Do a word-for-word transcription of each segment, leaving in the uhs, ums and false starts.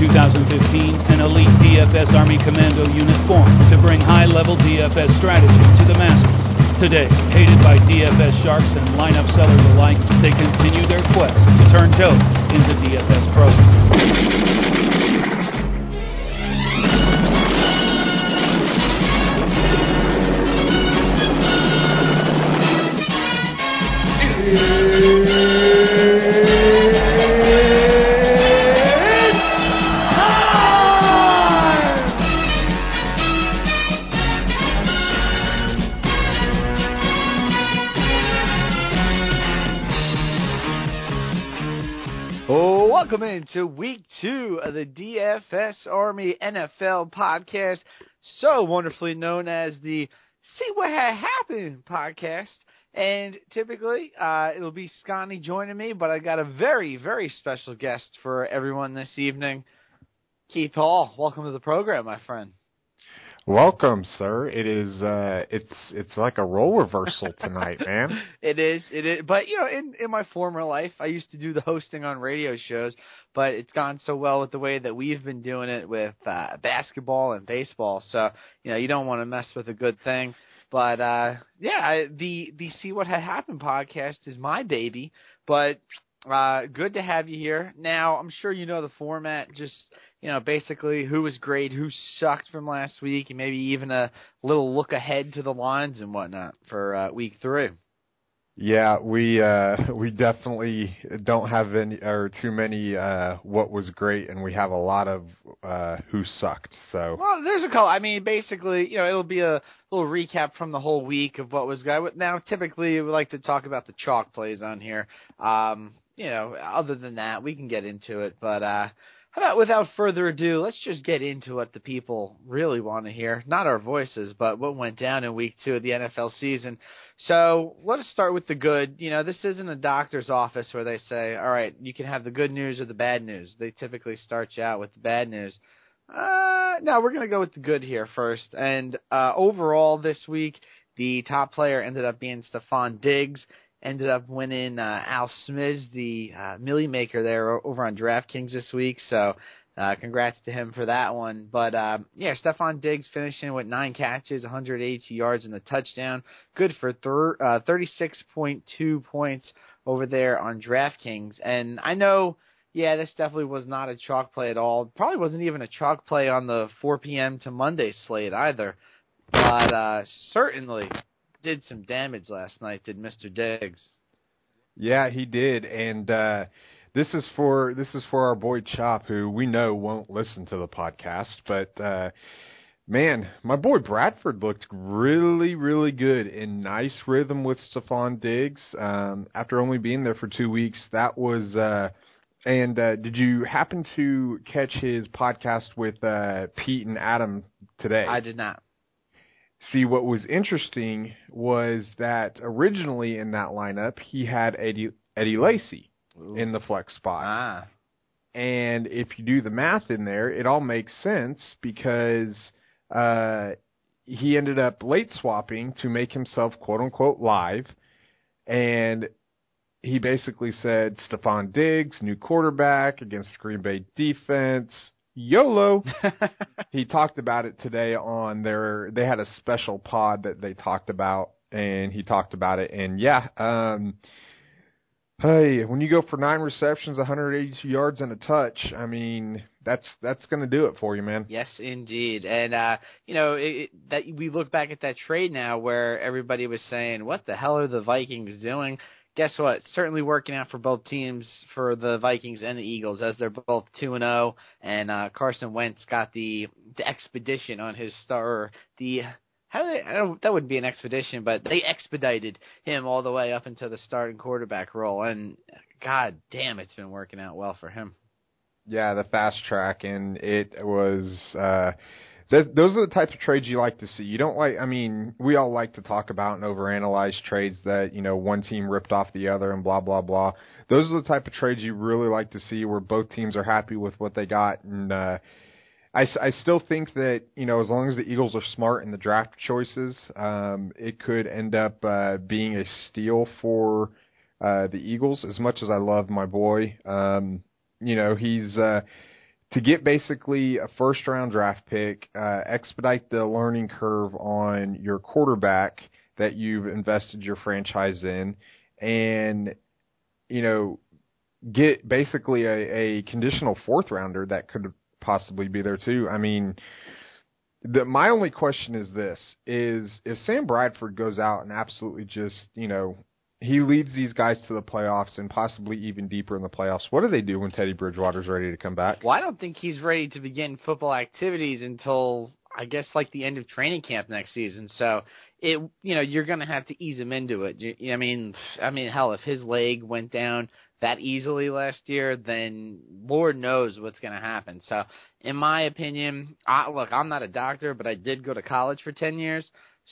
two thousand fifteen, an elite D F S Army Commando unit formed to bring high-level D F S strategy to the masses. Today, hated by D F S sharks and lineup sellers alike, they continue their quest to turn Joe into D F S pros. Welcome into week two of the D F S Army N F L podcast, so wonderfully known as the See What Had Happened podcast. And typically, uh, it'll be Scotty joining me, but I got a very, very special guest for everyone this evening. Keith Hall, welcome to the program, my friend. Welcome, sir. It is, uh, it's, it's like a role reversal tonight, man. It is, it is. But, you know, in, in my former life, I used to do the hosting on radio shows, but it's gone so well with the way that we've been doing it with, uh, basketball and baseball. So, you know, you don't want to mess with a good thing. But, uh, yeah, I, the, the See What Had Happened podcast is my baby, but, uh, good to have you here. Now, I'm sure you know the format, just, you know, basically who was great, who sucked from last week, and maybe even a little look ahead to the lines and whatnot for uh, week three. Yeah, we uh, we definitely don't have any or too many uh, what was great, and we have a lot of uh, who sucked. So well, there's a couple. I mean, basically, you know, it'll be a little recap from the whole week of what was good. Now, typically, we like to talk about the chalk plays on here. Um, you know, other than that, we can get into it, but. Uh, How about without further ado, let's just get into what the people really want to hear. Not our voices, but what went down in week two of the N F L season. So let us start with the good. You know, this isn't a doctor's office where they say, all right, you can have the good news or the bad news. They typically start you out with the bad news. Uh, no, we're going to go with the good here first. And uh, overall this week, the top player ended up being Stefon Diggs. Ended up winning uh, Al Smith, the uh, Millie Maker there over on DraftKings this week. So uh, congrats to him for that one. But, um, yeah, Stefon Diggs finishing with nine catches, one hundred eighty yards and a touchdown. Good for thir- uh, thirty-six point two points over there on DraftKings. And I know, yeah, this definitely was not a chalk play at all. Probably wasn't even a chalk play on the four p.m. to Monday slate either. But uh, certainly did some damage last night, did Mister Diggs. yeah, he did, and uh, this is for this is for our boy Chop, who we know won't listen to the podcast. But uh, man, my boy Bradford looked really, really good in nice rhythm with Stefon Diggs. Um, after only being there for two weeks, that was. Uh, and uh, did you happen to catch his podcast with uh, Pete and Adam today? I did not. See, what was interesting was that originally in that lineup, he had Eddie, Eddie Lacy Ooh. in the flex spot. Ah. And if you do the math in there, it all makes sense because uh, he ended up late swapping to make himself quote-unquote live. And he basically said, Stefon Diggs, new quarterback against Green Bay defense, YOLO. He talked about it today on their, they had a special pod that they talked about, and he talked about it. And yeah, um, hey, when you go for nine receptions, one hundred eighty-two yards and a touch, I mean, that's that's going to do it for you, man. Yes, indeed. And, uh, you know, it, it, that we look back at that trade now where everybody was saying, what the hell are the Vikings doing? Guess what? It's certainly working out for both teams, for the Vikings and the Eagles, as they're both two and oh, and uh, Carson Wentz got the, the expedition on his star. The how do they? I don't, that wouldn't be an expedition, but they expedited him all the way up into the starting quarterback role, and God damn, it's been working out well for him. Yeah, the fast track, and it was. Uh, th- those are the types of trades you like to see. You don't like. I mean, we all like to talk about and overanalyze trades that, you know, one team ripped off the other and blah blah blah. Those are the type of trades you really like to see, where both teams are happy with what they got. And uh, I, I still think that, you know, as long as the Eagles are smart in the draft choices, um, it could end up uh, being a steal for uh, the Eagles. As much as I love my boy. Um, You know, he's uh, to get basically a first-round draft pick, uh, expedite the learning curve on your quarterback that you've invested your franchise in, and, you know, get basically a, a conditional fourth-rounder that could possibly be there too. I mean, the, my only question is this, is if Sam Bradford goes out and absolutely just, you know, he leads these guys to the playoffs and possibly even deeper in the playoffs, what do they do when Teddy Bridgewater's ready to come back? Well, I don't think he's ready to begin football activities until, I guess, like the end of training camp next season. So, it you know, you're going to have to ease him into it. You, I mean, I mean, hell, if his leg went down that easily last year, then Lord knows what's going to happen. So, in my opinion, I, look, I'm not a doctor, but I did go to college for ten years.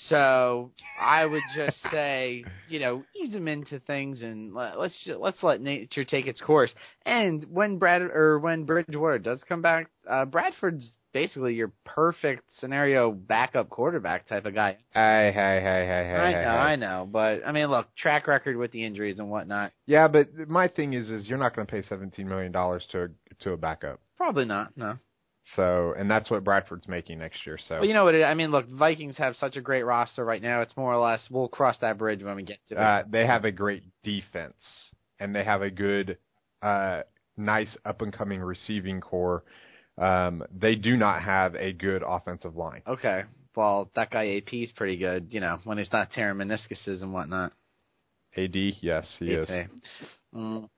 So I would just say, you know, ease him into things and let, let's just, let's let nature take its course. And when Brad or when Bridgewater does come back, uh, Bradford's basically your perfect scenario backup quarterback type of guy. Hey, hey, hey, hey, hey. I hey, know, hey. I know, but I mean, look, track record with the injuries and whatnot. Yeah, but my thing is, is you're not going to pay seventeen million dollars to a, to a backup. Probably not, no. So, and that's what Bradford's making next year. So, well, you know what? It, I mean, look, Vikings have such a great roster right now. It's more or less we'll cross that bridge when we get to it. Uh, they have a great defense, and they have a good, uh, nice up and coming receiving core. Um, they do not have a good offensive line. Okay, well, that guy A P is pretty good. You know, when he's not tearing meniscuses and whatnot. A D, yes, he A P. is. Mm.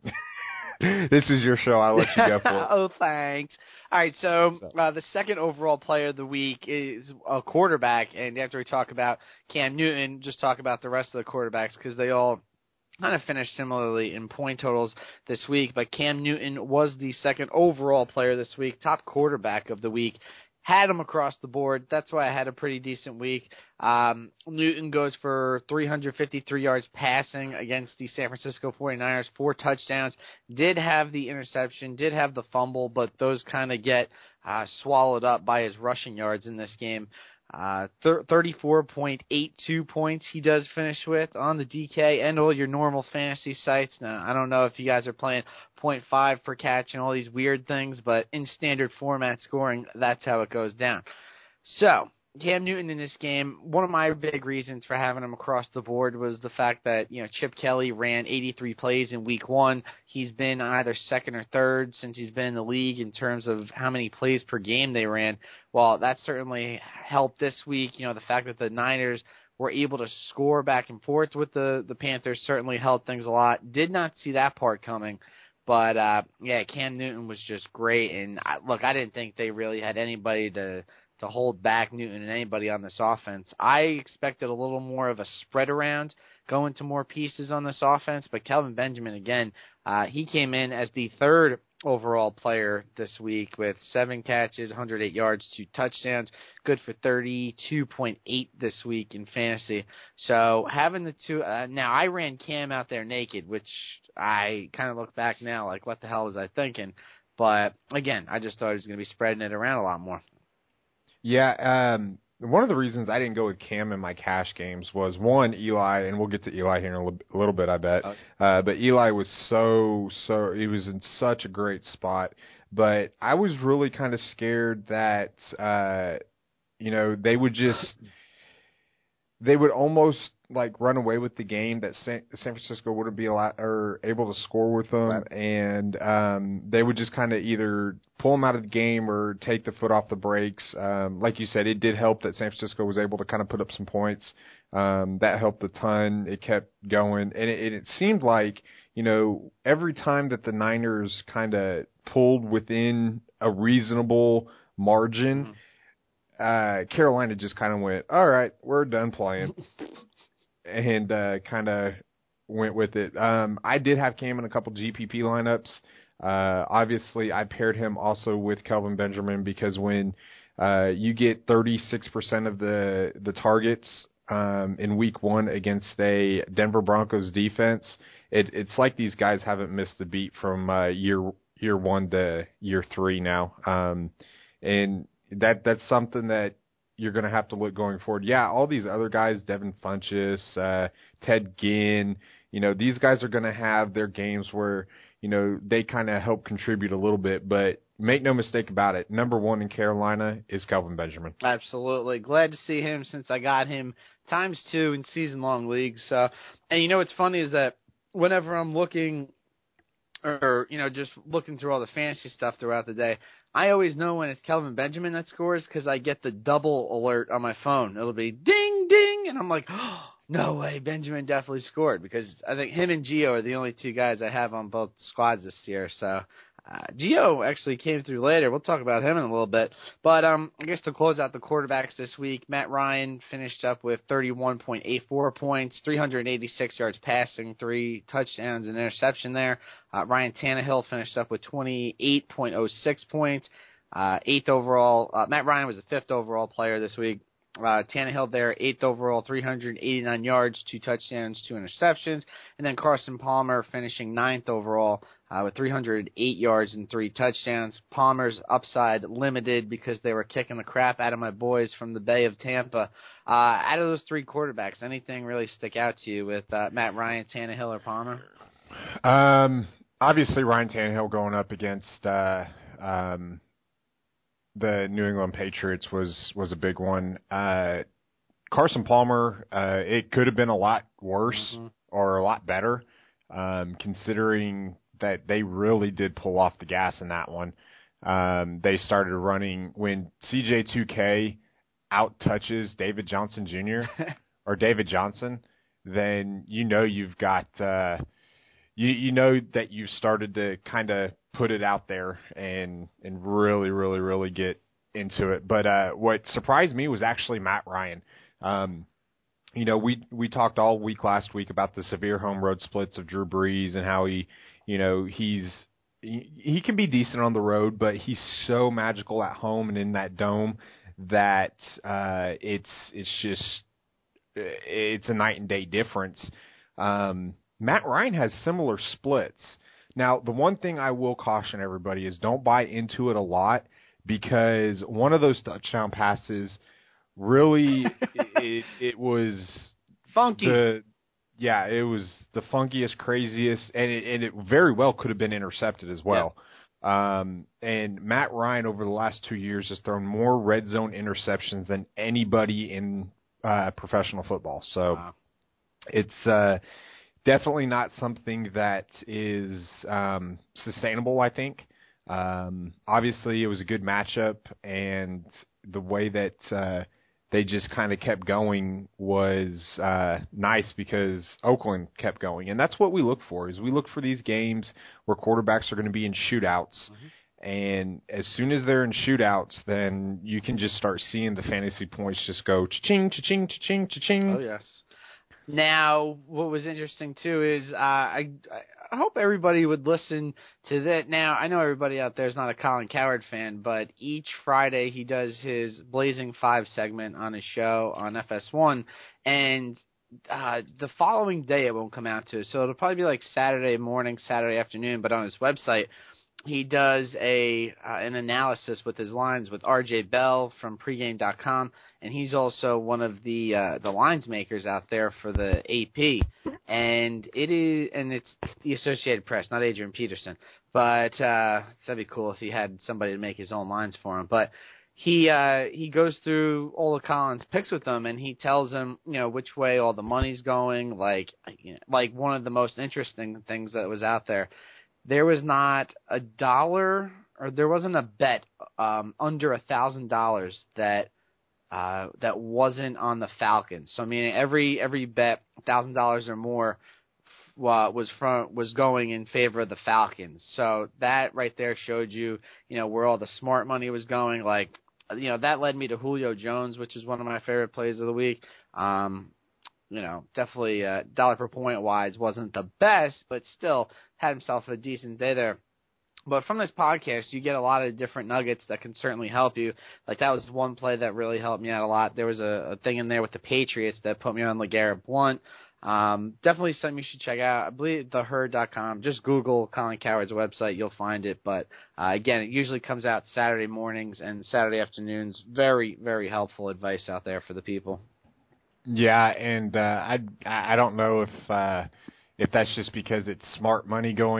This is your show. I'll let you go for it. Oh, thanks. All right, so uh, the second overall player of the week is a quarterback, and after we talk about Cam Newton, just talk about the rest of the quarterbacks because they all kind of finished similarly in point totals this week. But Cam Newton was the second overall player this week, top quarterback of the week. Had him across the board. That's why I had a pretty decent week. Um, Newton goes for three hundred fifty-three yards passing against the San Francisco forty-niners, four touchdowns. Did have the interception, did have the fumble, but those kind of get uh, swallowed up by his rushing yards in this game. Uh, thirty-four point eight two points he does finish with on the D K and all your normal fantasy sites. Now, I don't know if you guys are playing point five per catch and all these weird things, but in standard format scoring, that's how it goes down. So, Cam Newton in this game, one of my big reasons for having him across the board was the fact that, you know, Chip Kelly ran eighty-three plays in week one. He's been either second or third since he's been in the league in terms of how many plays per game they ran. Well, that certainly helped this week. You know, the fact that the Niners were able to score back and forth with the, the Panthers certainly helped things a lot. Did not see that part coming. But, uh, yeah, Cam Newton was just great. And, I, look, I didn't think they really had anybody to – to hold back Newton and anybody on this offense. I expected a little more of a spread around, going to more pieces on this offense, but Kelvin Benjamin, again, uh, he came in as the third overall player this week with seven catches, one hundred eight yards, two touchdowns, good for thirty-two point eight this week in fantasy. So having the two, uh, now I ran Cam out there naked, which I kind of look back now like, what the hell was I thinking? But again, I just thought he was going to be spreading it around a lot more. Yeah, um, one of the reasons I didn't go with Cam in my cash games was, one, Eli, and we'll get to Eli here in a little, a little bit, I bet. Okay. Uh, but Eli was so, so, he was in such a great spot. But I was really kind of scared that, uh, you know, they would just, they would almost like run away with the game, that San, San Francisco wouldn't be allowed, or able to score with them, right. and um, they would just kind of either pull them out of the game or take the foot off the brakes. Um, like you said, it did help that San Francisco was able to kind of put up some points. Um, that helped a ton. It kept going, and it, it seemed like, you know, every time that the Niners kind of pulled within a reasonable margin, mm-hmm. Uh, Carolina just kind of went, all right, we're done playing, and uh, kind of went with it. Um, I did have Cam in a couple G P P lineups. Uh, obviously, I paired him also with Kelvin Benjamin because when uh, you get thirty-six percent of the, the targets um, in week one against a Denver Broncos defense, it, it's like these guys haven't missed a beat from uh, year year one to year three now. Um, and That that's something that you're going to have to look going forward. Yeah, all these other guys, Devin Funchess, uh, Ted Ginn, you know, these guys are going to have their games where, you know, they kind of help contribute a little bit. But make no mistake about it, number one in Carolina is Kelvin Benjamin. Absolutely. Glad to see him since I got him times two in season-long leagues. So, and you know what's funny is that whenever I'm looking or, you know, just looking through all the fantasy stuff throughout the day, I always know when it's Kelvin Benjamin that scores because I get the double alert on my phone. It'll be ding, ding, and I'm like, oh, no way, Benjamin definitely scored because I think him and Gio are the only two guys I have on both squads this year. So uh, Gio actually came through later. We'll talk about him in a little bit. But um, I guess to close out the quarterbacks this week, Matt Ryan finished up with thirty-one point eight four points, three hundred eighty-six yards passing, three touchdowns and interception there. Uh, Ryan Tannehill finished up with twenty-eight point oh six points, uh, eighth overall. Uh, Matt Ryan was the fifth overall player this week. Uh, Tannehill there, eighth overall, three hundred eighty-nine yards, two touchdowns, two interceptions. And then Carson Palmer finishing ninth overall uh, with three hundred eight yards and three touchdowns. Palmer's upside limited because they were kicking the crap out of my boys from the Bay of Tampa. Uh, out of those three quarterbacks, anything really stick out to you with uh, Matt Ryan, Tannehill, or Palmer? Um, obviously, Ryan Tannehill going up against uh, um, the New England Patriots was, was a big one. Uh, Carson Palmer, uh, it could have been a lot worse mm-hmm. or a lot better, um, considering that they really did pull off the gas in that one. Um, they started running when C J two K out touches David Johnson Junior or David Johnson, then you know you've got uh, you you know that you've started to kind of put it out there and and really really really get into it. But uh, what surprised me was actually Matt Ryan. Um, you know, we we talked all week last week about the severe home road splits of Drew Brees and how he, you know, he's he, he can be decent on the road, but he's so magical at home and in that dome that uh, it's it's just it's a night and day difference. Um, Matt Ryan has similar splits. Now, the one thing I will caution everybody is don't buy into it a lot because one of those touchdown passes really it, it was funky. The, yeah, it was the funkiest, craziest, and it, and it very well could have been intercepted as well. Yeah. Um, and Matt Ryan over the last two years has thrown more red zone interceptions than anybody in uh, professional football. So wow. it's uh, definitely not something that is um, sustainable, I think. Um, obviously, it was a good matchup, and the way that uh, they just kind of kept going was uh, nice because Oakland kept going. And that's what we look for, is we look for these games where quarterbacks are going to be in shootouts. Mm-hmm. And as soon as they're in shootouts, then you can just start seeing the fantasy points just go cha-ching, cha-ching, cha-ching, cha-ching. Oh, yes. Now, what was interesting, too, is uh, I, I hope everybody would listen to that. Now, I know everybody out there is not a Colin Cowherd fan, but each Friday he does his Blazing Five segment on his show on F S one, and uh, the following day it won't come out to. So it'll probably be like Saturday morning, Saturday afternoon, but on his website he does a uh, an analysis with his lines with R J Bell from pregame dot com, and he's also one of the uh, the lines makers out there for the A P. And it is, and it's the Associated Press, not Adrian Peterson. But uh, that'd be cool if he had somebody to make his own lines for him. But he uh, he goes through all of Colin's picks with them, and he tells him, you know, which way all the money's going. Like, you know, like one of the most interesting things that was out there. There was not a dollar, or there wasn't a bet um, under a thousand dollars that uh, that wasn't on the Falcons. So I mean, every every bet a thousand dollars or more uh, was from was going in favor of the Falcons. So that right there showed you, you know, where all the smart money was going. Like, you know, that led me to Julio Jones, which is one of my favorite plays of the week. Um, You know, definitely uh, dollar per point wise wasn't the best, but still had himself a decent day there. But from this podcast, you get a lot of different nuggets that can certainly help you. Like that was one play that really helped me out a lot. There was a, a thing in there with the Patriots that put me on LeGarrette Blount. Um, definitely something you should check out. I believe the herd dot com. Just Google Colin Cowherd's website. You'll find it. But, uh, again, it usually comes out Saturday mornings and Saturday afternoons. Very, very helpful advice out there for the people. Yeah, and uh, I I don't know if uh, if that's just because it's smart money going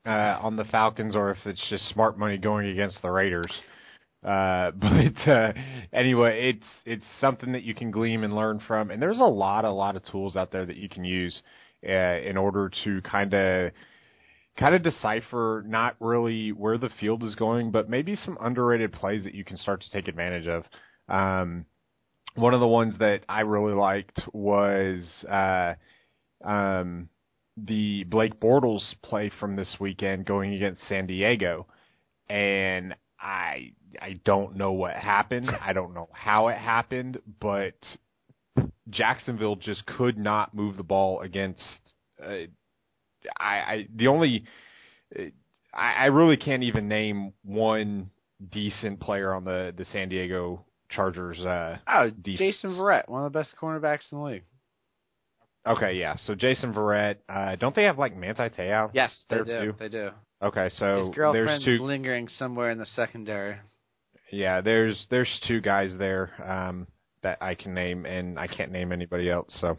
uh, on the Falcons or if it's just smart money going against the Raiders. Uh, but uh, anyway, it's it's something that you can glean and learn from, and there's a lot, a lot of tools out there that you can use uh, in order to kind of kind of decipher not really where the field is going, but maybe some underrated plays that you can start to take advantage of. Um, one of the ones that I really liked was uh, um, the Blake Bortles play from this weekend going against San Diego, and I I don't know what happened. I don't know how it happened, but Jacksonville just could not move the ball against. Uh, I, I the only I, I really can't even name one decent player on the, the San Diego Chargers. Uh, oh, defense. Jason Verrett, one of the best cornerbacks in the league. Okay, yeah. So Jason Verrett, uh, don't they have like Manti Te'o? Yes, they there do. too? They do. Okay, so His girlfriend's there's two. lingering somewhere in the secondary. Yeah, there's there's two guys there um, that I can name, and I can't name anybody else. So.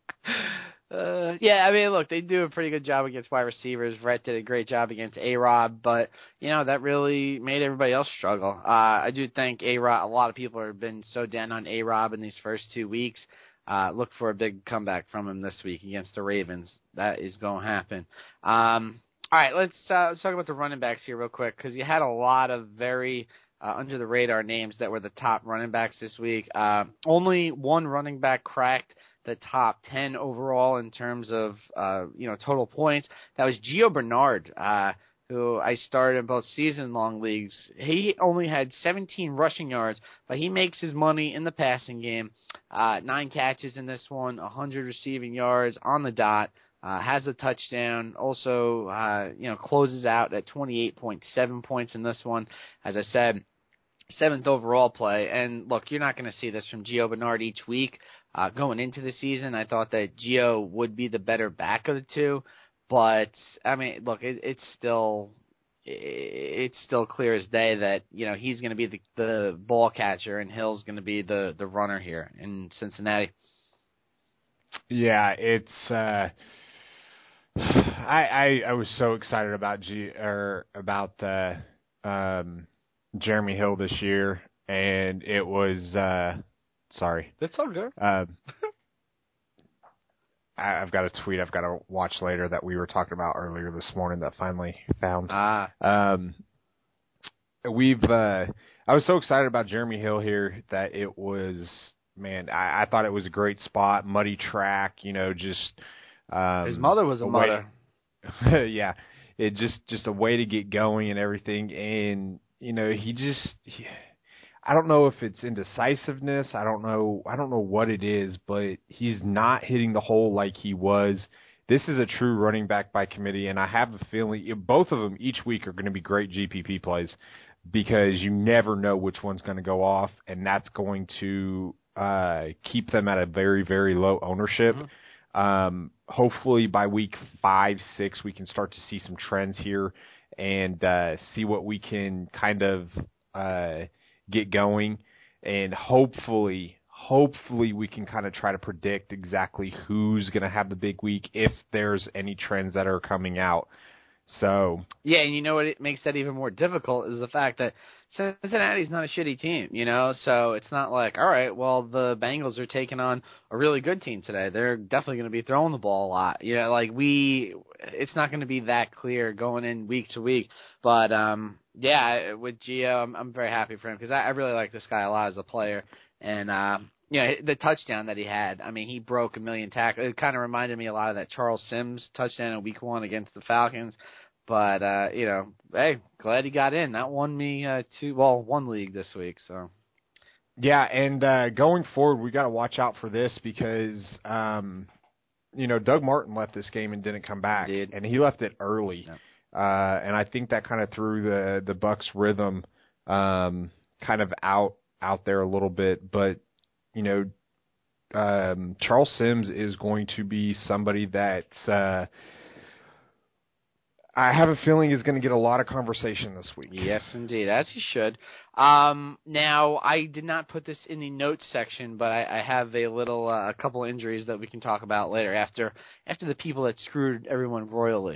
Uh, yeah, I mean, look, they do a pretty good job against wide receivers. Verrett did a great job against A-Rob, but, you know, that really made everybody else struggle. Uh, I do think A-Rob, a lot of people have been so down on A-Rob in these first two weeks. Uh, look for a big comeback from him this week against the Ravens. That is going to happen. Um, all right, let's, uh, let's talk about the running backs here real quick, because you had a lot of very uh, under-the-radar names that were the top running backs this week. Uh, only one running back cracked the top ten overall in terms of, uh, you know, total points. That was Gio Bernard, uh, who I started in both season-long leagues. He only had seventeen rushing yards, but he makes his money in the passing game. Uh, nine catches in this one, one hundred receiving yards on the dot, uh, has a touchdown, also, uh, you know, closes out at twenty-eight point seven points in this one. As I said, seventh overall play. And, look, you're not going to see this from Gio Bernard each week. Uh, going into the season, I thought that Gio would be the better back of the two, but I mean, look, it, it's still it's still clear as day that you know he's going to be the, the ball catcher and Hill's going to be the, the runner here in Cincinnati. Yeah, it's. Uh, I, I I was so excited about G or about uh, um, Jeremy Hill this year, and it was. Uh, Sorry. That's all good. Uh, I, I've got a tweet I've got to watch later that we were talking about earlier this morning that I finally found. Ah. Um, we've. Uh, I was so excited about Jeremy Hill here that it was. Man, I, I thought it was a great spot, muddy track. You know, just. Um, His mother was a, a mother. Way, yeah, it just just a way to get going and everything, and you know he just. He, I don't know if it's indecisiveness. I don't know. I don't know what it is, but he's not hitting the hole like he was. This is a true running back by committee, and I have a feeling both of them each week are going to be great G P P plays because you never know which one's going to go off, and that's going to uh, keep them at a very, very low ownership. Mm-hmm. Um, hopefully by week five, six, we can start to see some trends here and uh, see what we can kind of uh, – get going, and hopefully, hopefully we can kind of try to predict exactly who's going to have the big week if there's any trends that are coming out. So yeah, and you know what it makes that even more difficult is the fact that Cincinnati's not a shitty team, you know, so it's not like, all right, well, the Bengals are taking on a really good team today. They're definitely going to be throwing the ball a lot. You know, like we, it's not going to be that clear going in week to week. But, um, yeah, with Gio, I'm, I'm very happy for him because I, I really like this guy a lot as a player. And, uh, you know, the touchdown that he had, I mean, he broke a million tackles. It kind of reminded me a lot of that Charles Sims touchdown in week one against the Falcons. But, uh, you know, hey, glad he got in. That won me uh, two, well, one league this week. So, yeah, and uh, going forward, we got to watch out for this because, um, you know, Doug Martin left this game and didn't come back, Indeed. and he left it early. Yeah. Uh, and I think that kind of threw the the Bucs rhythm um, kind of out out there a little bit. But you know, um, Charles Sims is going to be somebody that's uh, I have a feeling is going to get a lot of conversation this week. Yes, indeed, as he should. Um, now, I did not put this in the notes section, but I, I have a little uh, a couple of injuries that we can talk about later after after the people that screwed everyone royally.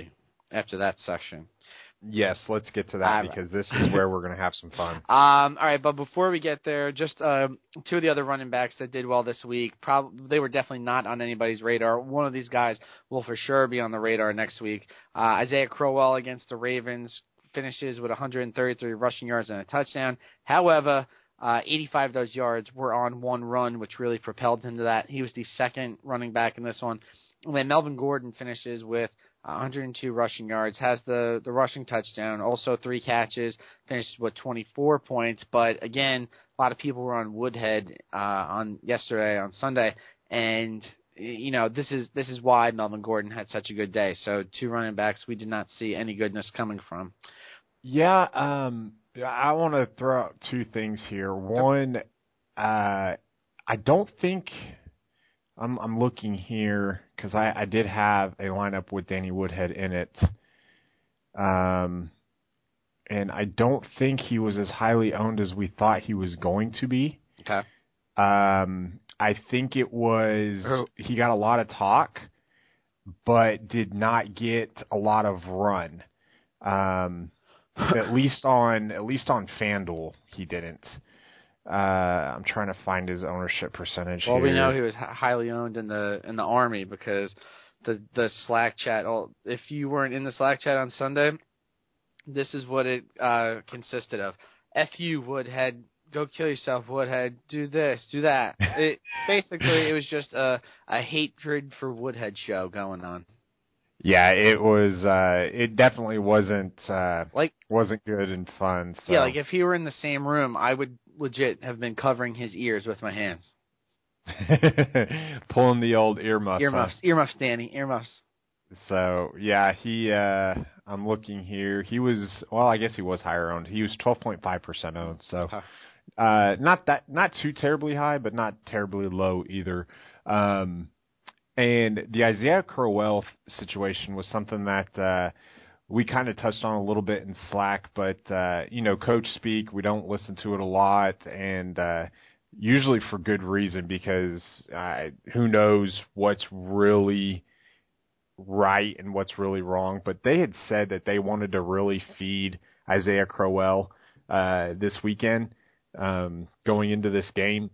after that section. Yes, let's get to that uh, because this is where we're going to have some fun. Um, all right, but before we get there, just uh, two of the other running backs that did well this week. Probably they were definitely not on anybody's radar. One of these guys will for sure be on the radar next week. Uh, Isaiah Crowell against the Ravens finishes with one hundred thirty-three rushing yards and a touchdown. However, uh, eighty-five of those yards were on one run, which really propelled him to that. He was the second running back in this one. And then Melvin Gordon finishes with one hundred two rushing yards, has the, the rushing touchdown, also three catches, finishes with twenty-four points. But again, a lot of people were on Woodhead uh, on yesterday, on Sunday, and you know this is this is why Melvin Gordon had such a good day. So two running backs we did not see any goodness coming from. Yeah, um, I want to throw out two things here. One, uh, I don't think. I'm I'm looking here because I, I did have a lineup with Danny Woodhead in it, um, and I don't think he was as highly owned as we thought he was going to be. Okay. Um, I think it was Oh. he got a lot of talk, but did not get a lot of run. Um, at least on at least on FanDuel, he didn't. Uh, I'm trying to find his ownership percentage. Well, here. we know he was h- highly owned in the in the Army because the the Slack chat. Oh, if you weren't in the Slack chat on Sunday, this is what it uh, consisted of. F you, Woodhead. Go kill yourself, Woodhead. Do this, do that. It basically it was just a a hatred for Woodhead show going on. Yeah, it was. Uh, it definitely wasn't uh, Like wasn't good and fun. So. yeah, like if he were in the same room, I would legit have been covering his ears with my hands. Pulling the old earmuffs. Earmuffs, huh? earmuffs, Danny, earmuffs. So yeah, he. Uh, I'm looking here. He was. Well, I guess he was higher owned. He was twelve point five percent owned. So, Huh. uh, not that not too terribly high, but not terribly low either. Um, and the Isaiah Crowell situation was something that. Uh, We kind of touched on a little bit in Slack, but, uh, you know, coach speak, we don't listen to it a lot, and uh, usually for good reason because uh, who knows what's really right and what's really wrong. But they had said that they wanted to really feed Isaiah Crowell uh, this weekend um, going into this game,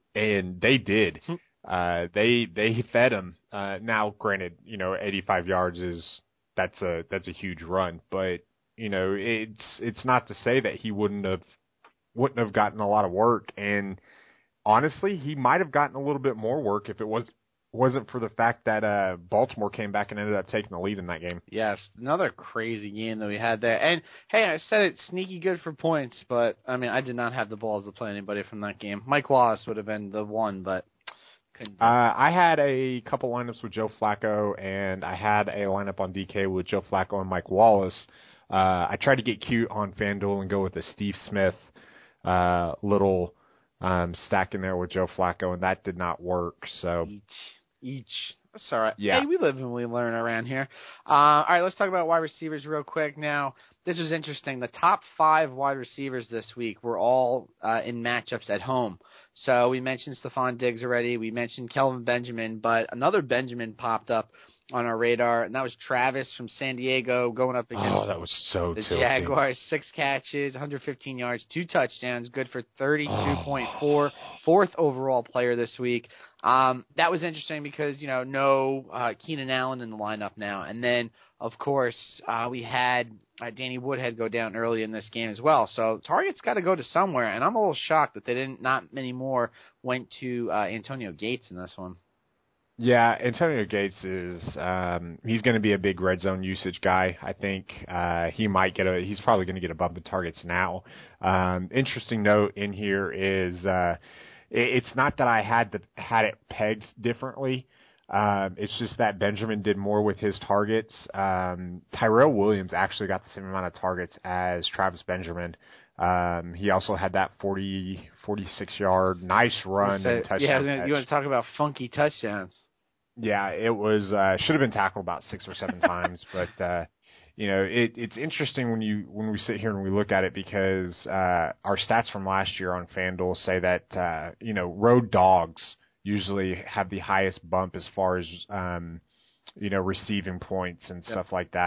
and they did. Uh, they they fed him. Uh, now, granted, you know, eighty-five yards is that's a that's a huge run, but you know, it's it's not to say that he wouldn't have wouldn't have gotten a lot of work. And honestly, he might have gotten a little bit more work if it was wasn't for the fact that uh, Baltimore came back and ended up taking the lead in that game. Yes, another crazy game that we had there. And hey, I said it sneaky good for points, but I mean, I did not have the balls to play anybody from that game. Mike Wallace would have been the one, but couldn't. Do Uh, I had a couple lineups with Joe Flacco, and I had a lineup on D K with Joe Flacco and Mike Wallace. Uh, I tried to get cute on FanDuel and go with the Steve Smith uh, little um, stack in there with Joe Flacco, and that did not work. So Each, each. That's all right. Yeah. Hey, we live and we learn around here. Uh, all right, let's talk about wide receivers real quick. Now, this was interesting. The top five wide receivers this week were all uh, in matchups at home. So we mentioned Stephon Diggs already. We mentioned Kelvin Benjamin, but another Benjamin popped up on our radar, and that was Travis from San Diego going up against oh, that was so the tilting. Jaguars. Six catches, one hundred fifteen yards, two touchdowns, good for thirty-two point four, fourth overall player this week. Um, that was interesting because, you know, no uh, Keenan Allen in the lineup now. And then, of course, uh, we had uh, Danny Woodhead go down early in this game as well. So targets got to go to somewhere, and I'm a little shocked that they didn't. Not many more went to uh, Antonio Gates in this one. Yeah, Antonio Gates is um, he's going to be a big red zone usage guy. I think uh, he might get a he's probably going to get a bump in targets now. Um, interesting note in here is uh, it, it's not that I had the, had it pegged differently. Um, it's just that Benjamin did more with his targets. Um, Tyrell Williams actually got the same amount of targets as Travis Benjamin. Um, he also had that forty, forty-six yard nice run So, and touchdown. yeah, I was gonna, catch. you want to talk about funky touchdowns? Yeah, it was uh, should have been tackled about six or seven times, but uh, you know it, it's interesting when you when we sit here and we look at it because uh, our stats from last year on FanDuel say that uh, you know road dogs usually have the highest bump as far as um, you know receiving points and Yep. stuff like that.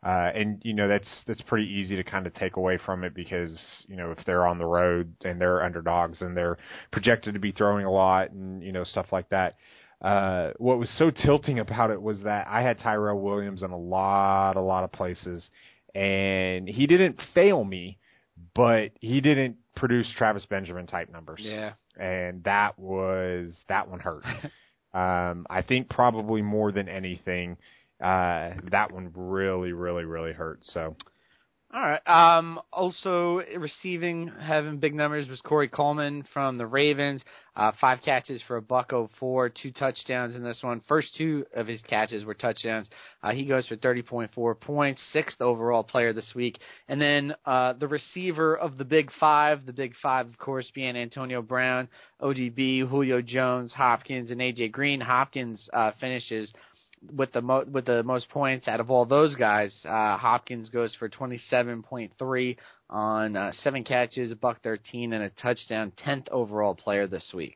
Uh, and, you know, that's that's pretty easy to kind of take away from it because, you know, if they're on the road and they're underdogs and they're projected to be throwing a lot and, you know, stuff like that. Uh, what was so tilting about it was that I had Tyrell Williams in a lot, a lot of places, and he didn't fail me, but he didn't produce Travis Benjamin type numbers. Yeah. And that was, that one hurt. um, I think probably more than anything, uh, that one really, really, really hurt. So. All right. Um, also receiving, having big numbers was Corey Coleman from the Ravens. Uh, five catches for a buck oh four, two touchdowns in this one. First two of his catches were touchdowns. Uh, he goes for thirty point four points, sixth overall player this week. And then uh, the receiver of the Big Five, the Big Five, of course, being Antonio Brown, O D B, Julio Jones, Hopkins, and A J Green. Hopkins uh, finishes with the mo- with the most points out of all those guys. uh, Hopkins goes for twenty-seven point three on uh, seven catches, a buck thirteen, and a touchdown. tenth overall player this week.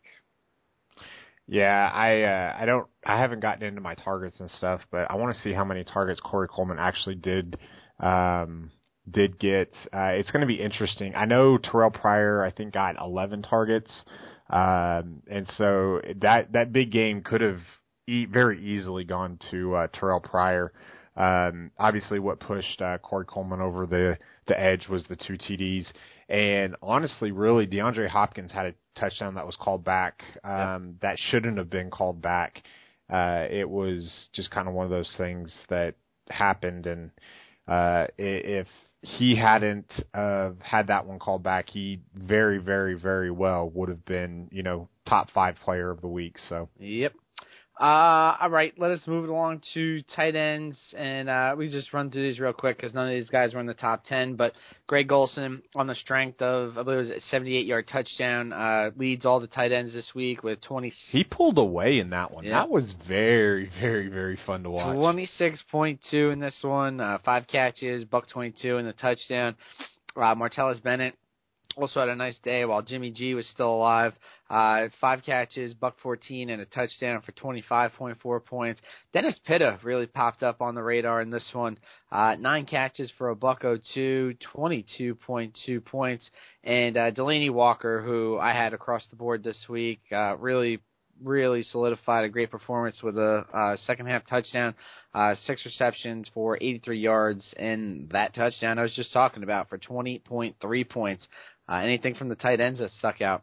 Yeah, I uh, I don't I haven't gotten into my targets and stuff, but I want to see how many targets Corey Coleman actually did um, did get. Uh, it's going to be interesting. I know Terrell Pryor I think got eleven targets, um, and so that that big game could have E- very easily gone to uh, Terrell Pryor. Um, obviously, what pushed uh, Corey Coleman over the, the edge was the two T Ds. And honestly, really, DeAndre Hopkins had a touchdown that was called back um, yep. that shouldn't have been called back. Uh, it was just kind of one of those things that happened. And uh, if he hadn't uh, had that one called back, he very, very, very well would have been, you know, top five player of the week. So Yep. Uh, all right, let us move it along to tight ends, and uh, we just run through these real quick because none of these guys were in the top ten. But Greg Olsen, on the strength of, I believe it was a seventy-eight-yard touchdown, uh, leads all the tight ends this week with twenty. He pulled away in that one. Yeah. That was very, very, very fun to watch. twenty-six point two in this one, uh, five catches, buck twenty-two, and the touchdown. Uh, Martellus Bennett also had a nice day while Jimmy G was still alive. Uh, five catches, buck fourteen, and a touchdown for twenty-five point four points. Dennis Pitta really popped up on the radar in this one. Uh, nine catches for a buck oh two, twenty-two point two points. And uh, Delanie Walker, who I had across the board this week, uh, really really solidified a great performance with a uh, second-half touchdown, uh, six receptions for eighty-three yards, and that touchdown I was just talking about for twenty point three points. Uh, anything from the tight ends that stuck out?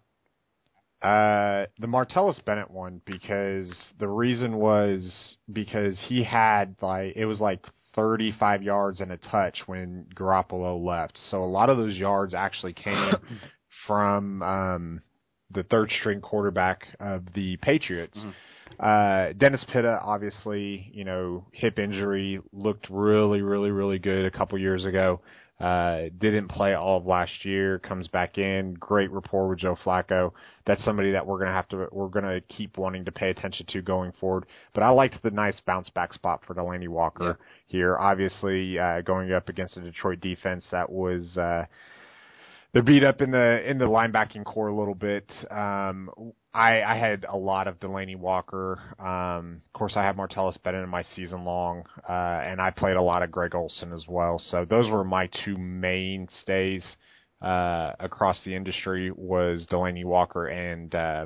Uh, the Martellus Bennett one, because the reason was because he had, like, it was like thirty-five yards and a touch when Garoppolo left. So a lot of those yards actually came from um, the third-string quarterback of the Patriots. Mm-hmm. Uh, Dennis Pitta, obviously, you know, hip injury, looked really, really, really good a couple years ago. Uh, didn't play all of last year, comes back in, great rapport with Joe Flacco. That's somebody that we're going to have to, we're going to keep wanting to pay attention to going forward. But I liked the nice bounce back spot for Delanie Walker yeah. here. Obviously, uh, going up against a Detroit defense that was, uh, they're beat up in the, in the linebacking core a little bit. Um, I, I had a lot of Delanie Walker. Um, of course, I have Martellus Bennett in my season long, uh, and I played a lot of Greg Olsen as well. So those were my two mainstays uh, across the industry was Delanie Walker and uh,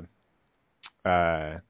uh,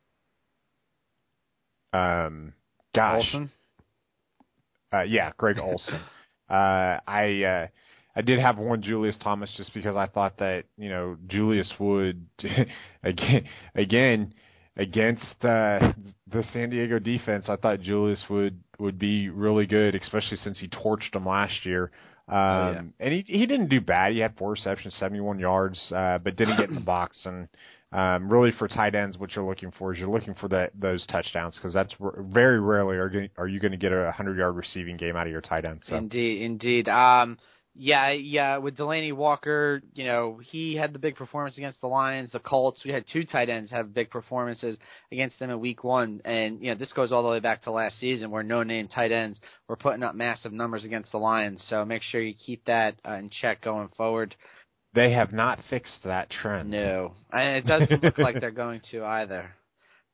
um, gosh, Olsen. Uh, yeah, Greg Olsen. uh, I. Uh, I did have one Julius Thomas just because I thought that, you know, Julius would, again, again against uh, the San Diego defense, I thought Julius would, would be really good, especially since he torched them last year. Um, oh, yeah. And he he didn't do bad. He had four receptions, seventy-one yards, uh, but didn't get in the box. And um, really for tight ends, what you're looking for is you're looking for that those touchdowns because that's r- very rarely are, gonna, are you going to get a hundred-yard receiving game out of your tight end. So. Indeed, indeed. Um, Yeah, yeah, with Delanie Walker, you know, he had the big performance against the Lions, the Colts. We had two tight ends have big performances against them in week one. And, you know, this goes all the way back to last season where no-name tight ends were putting up massive numbers against the Lions. So make sure you keep that uh, in check going forward. They have not fixed that trend. No. And it doesn't look like they're going to either.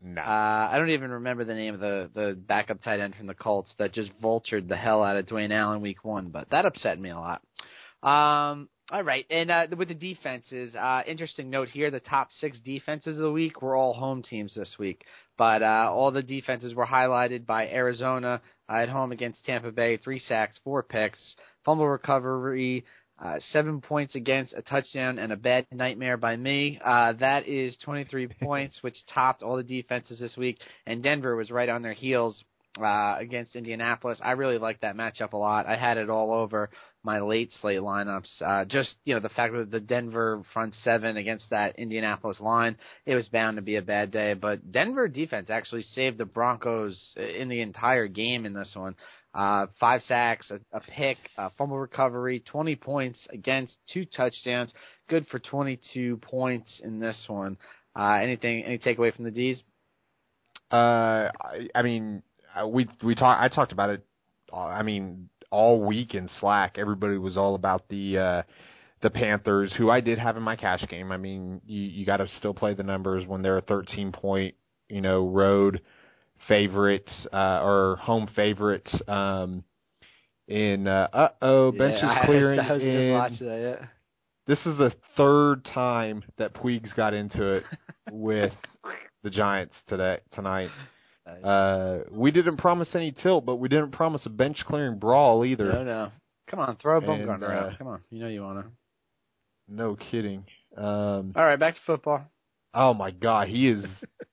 No. Uh, I don't even remember the name of the, the backup tight end from the Colts that just vultured the hell out of Dwayne Allen week one, but that upset me a lot. Um, all right, and uh, with the defenses, uh, interesting note here, the top six defenses of the week were all home teams this week, but uh, all the defenses were highlighted by Arizona uh, at home against Tampa Bay, three sacks, four picks, fumble recovery, Uh, seven points against, a touchdown, and a bad nightmare by me. Uh, that is twenty-three points, which topped all the defenses this week. And Denver was right on their heels uh, against Indianapolis. I really liked that matchup a lot. I had it all over my late slate lineups. Uh, just, you know, the fact that the Denver front seven against that Indianapolis line, it was bound to be a bad day. But Denver defense actually saved the Broncos in the entire game in this one. Uh, five sacks, a, a pick, a fumble recovery, twenty points against, two touchdowns. Good for twenty-two points in this one. Uh, anything, any takeaway from the D's? Uh, I, I mean, we we talk. I talked about it. I mean, all week in Slack, everybody was all about the uh, the Panthers, who I did have in my cash game. I mean, you you got to still play the numbers when they're a thirteen point, you know, road favorites uh, or home favorites. Um, in uh, uh oh, bench yeah, is clearing. I, I was in, just watching that. Yeah. This is the third time that Puig's got into it with the Giants today tonight. Uh, we didn't promise any tilt, but we didn't promise a bench clearing brawl either. No, no. Come on, throw a And, Bumgarner uh, out. Come on, you know you wanna. No kidding. Um, All right, back to football. oh my God, he is.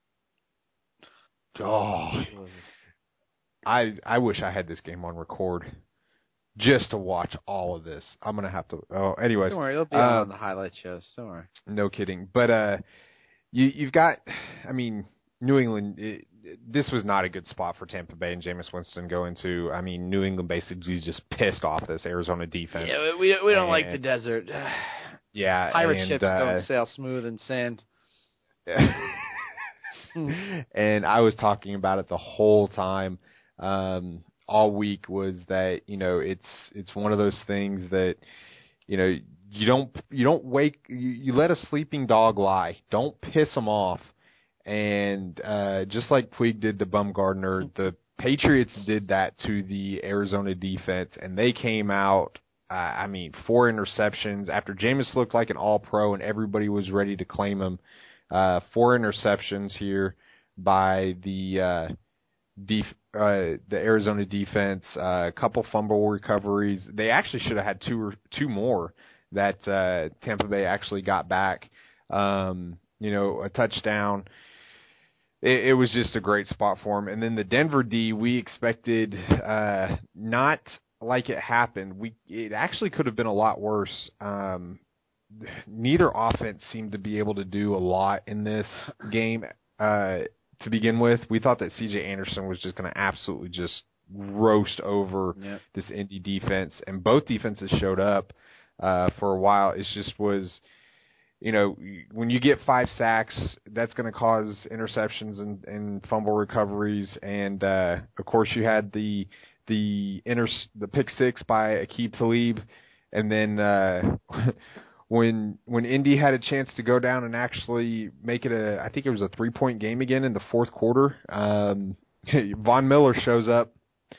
oh, I I wish I had this game on record just to watch all of this. I'm gonna have to. Oh, anyways. Don't worry, it'll be uh, on the highlight shows. Don't worry. No kidding. But uh, you you've got. I mean, New England. It, this was not a good spot for Tampa Bay and Jameis Winston going to. I mean, New England basically just pissed off this Arizona defense. Yeah, we we don't and, like the desert. Yeah, Pirate and, ships uh, don't sail smooth in sand. And I was talking about it the whole time, um, all week. Was that you know it's it's one of those things that you know you don't you don't wake you, you let a sleeping dog lie. Don't piss him off. And uh, just like Puig did to Bumgarner, the Patriots did that to the Arizona defense, and they came out. Uh, I mean, four interceptions after Jameis looked like an All-Pro, and everybody was ready to claim him. Uh, four interceptions here by the uh, def- uh, the Arizona defense. Uh, a couple fumble recoveries. They actually should have had two or two more that uh, Tampa Bay actually got back. Um, you know, a touchdown. It, it was just a great spot for him. And then the Denver D, we expected uh, not like it happened. We it actually could have been a lot worse. Um, neither offense seemed to be able to do a lot in this game uh, to begin with. We thought that C J Anderson was just going to absolutely just roast over Yep. this Indy defense, and both defenses showed up uh, for a while. It just was, you know, when you get five sacks, that's going to cause interceptions and, and fumble recoveries, and uh, of course you had the the inter the pick six by Aqib Talib, and then uh, when when Indy had a chance to go down and actually make it a, I think it was a three point game again in the fourth quarter. Um, Von Miller shows up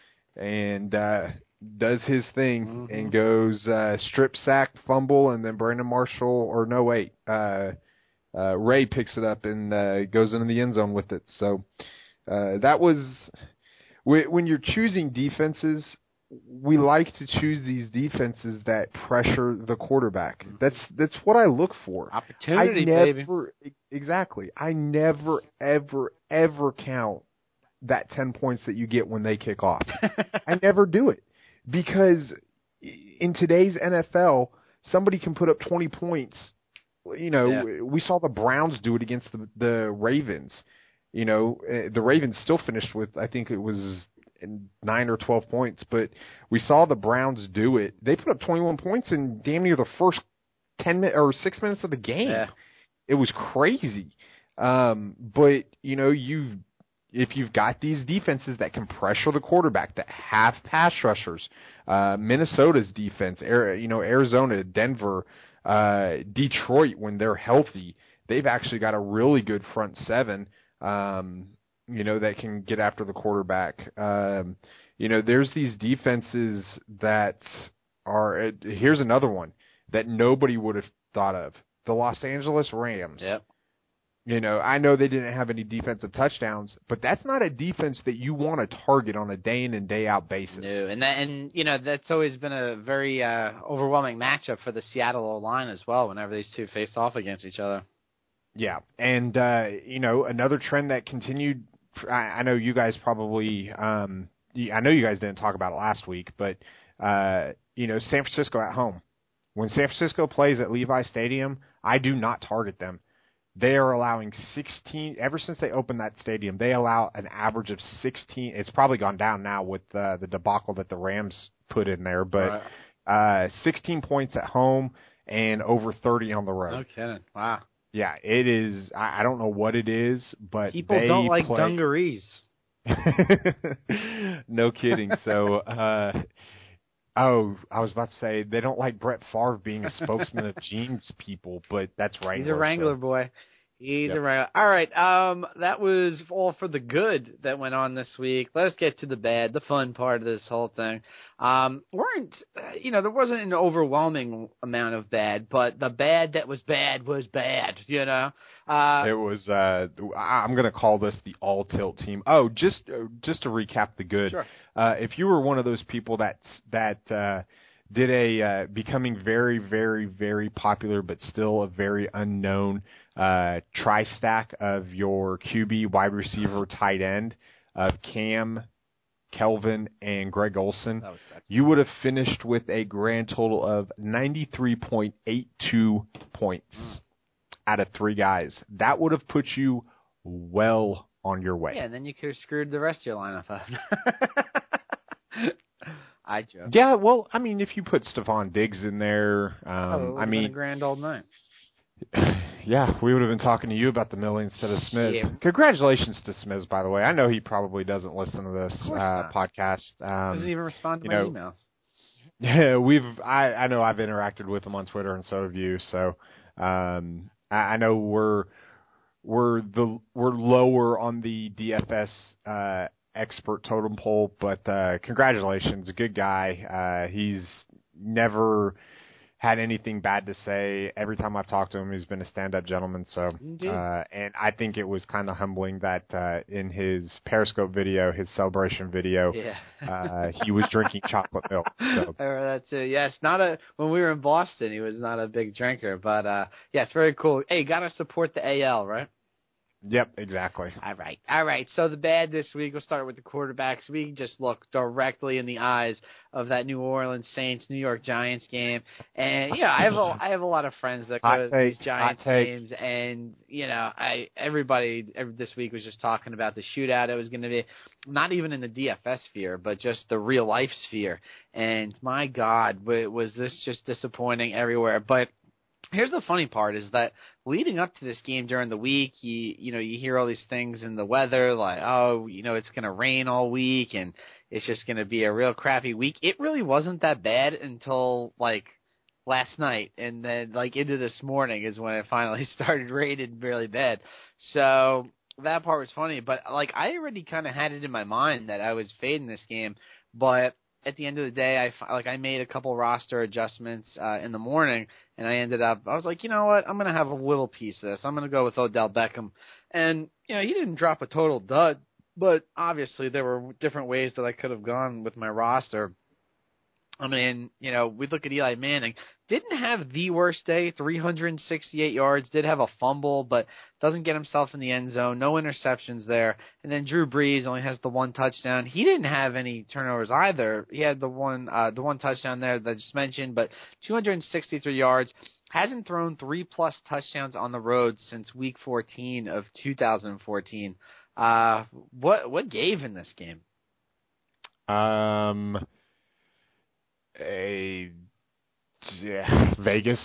and uh, does his thing mm-hmm. and goes uh, strip sack, fumble, and then Brandon Marshall or no wait, uh, uh, Ray picks it up and uh, goes into the end zone with it. So uh, that was. When you're choosing defenses, we like to choose these defenses that pressure the quarterback. That's that's what I look for. Opportunity, I never, baby. Exactly. I never, ever, ever count that ten points that you get when they kick off. I never do it. Because in today's N F L, somebody can put up twenty points. You know, yeah. We saw the Browns do it against the, the Ravens. You know, the Ravens still finished with, I think it was nine or twelve points, but we saw the Browns do it. They put up twenty-one points in damn near the first ten minutes or six minutes of the game. Yeah. It was crazy. Um, but, you know, you if you've got these defenses that can pressure the quarterback, that have pass rushers, uh, Minnesota's defense, you know, Arizona, Denver, uh, Detroit, when they're healthy, they've actually got a really good front seven. um, you know, that can get after the quarterback. Um, you know, there's these defenses that are – here's another one that nobody would have thought of. The Los Angeles Rams. Yep. You know, I know they didn't have any defensive touchdowns, but that's not a defense that you want to target on a day in and day out basis. No, and that, and you know that's always been a very uh, overwhelming matchup for the Seattle line as well. Whenever these two face off against each other. Yeah, and uh, you know another trend that continued. I, I know you guys probably. Um, I know you guys didn't talk about it last week, but uh, you know San Francisco at home. When San Francisco plays at Levi Stadium, I do not target them. They are allowing sixteen, ever since they opened that stadium, they allow an average of sixteen. It's probably gone down now with uh, the debacle that the Rams put in there, but right. uh, sixteen points at home and over thirty on the road. No kidding. Wow. Yeah, it is. I, I don't know what it is, but people they don't like play... dungarees. No kidding. So, uh, oh, I was about to say they don't like Brett Favre being a spokesman of jeans people, but that's Wrangler. He's a Wrangler so. boy. He's Yep. a Wrangler. All right, um, that was all for the good that went on this week. Let's get to the bad, the fun part of this whole thing. Um, weren't you know there wasn't an overwhelming amount of bad, but the bad that was bad was bad. You know, uh, it was. Uh, I'm going to call this the all tilt team. Oh, just just to recap the good. Sure. Uh, if you were one of those people that that uh, did a uh, becoming very, very, very popular, but still a very unknown uh, tri-stack of your Q B, wide receiver, tight end of Cam, Kelvin, and Greg Olsen, that was you would have finished with a grand total of ninety-three point eight two points mm. out of three guys. That would have put you well on your way. Yeah, and then you could have screwed the rest of your lineup up. I joke. Yeah, well, I mean, if you put Stephon Diggs in there, um, oh, I mean, been a grand old night. Yeah, we would have been talking to you about the Millie instead of Smith. Yeah. Congratulations to Smith, by the way. I know he probably doesn't listen to this uh, podcast. Um, doesn't even respond to you my know, emails. Yeah, we've. I, I know I've interacted with him on Twitter, and so have you. So um, I, I know we're we're the we're lower on the D F S uh, expert totem pole, but uh, congratulations, a good guy. Uh, he's never had anything bad to say. Every time I've talked to him, he's been a stand-up gentleman. So, uh, and I think it was kind of humbling that uh, in his Periscope video, his celebration video, yeah. uh, he was drinking chocolate milk. So. I remember that too. Yes, not a. When we were in Boston, he was not a big drinker, but uh, yes, very cool. Hey, gotta support the A L, right? Yep, exactly. All right. All right. So the bad this week, we'll start with the quarterbacks. We can just look directly in the eyes of that New Orleans Saints, New York Giants game. And, you know, I have a, I have a lot of friends that go to these Giants games. And, you know, I everybody every, this week was just talking about the shootout it was going to be, not even in the D F S sphere, but just the real life sphere. And, my God, was this just disappointing everywhere. But here's the funny part is that leading up to this game during the week, you you know, you hear all these things in the weather like, oh, you know, it's going to rain all week and it's just going to be a real crappy week. It really wasn't that bad until like last night, and then like into this morning is when it finally started raining really bad. So that part was funny, but like I already kind of had it in my mind that I was fading this game, but at the end of the day, I like I made a couple roster adjustments uh, in the morning, and I ended up I was like, you know what, I'm gonna have a little piece of this. I'm gonna go with Odell Beckham, and you know he didn't drop a total dud, but obviously there were different ways that I could have gone with my roster. I mean, you know, we look at Eli Manning. Didn't have the worst day, three hundred sixty-eight yards, did have a fumble, but doesn't get himself in the end zone. No interceptions there. And then Drew Brees only has the one touchdown. He didn't have any turnovers either. He had the one uh, the one touchdown there that I just mentioned, but two hundred sixty-three yards. Hasn't thrown three-plus touchdowns on the road since week fourteen of two thousand fourteen. Uh, what what gave in this game? Um... A yeah, Vegas.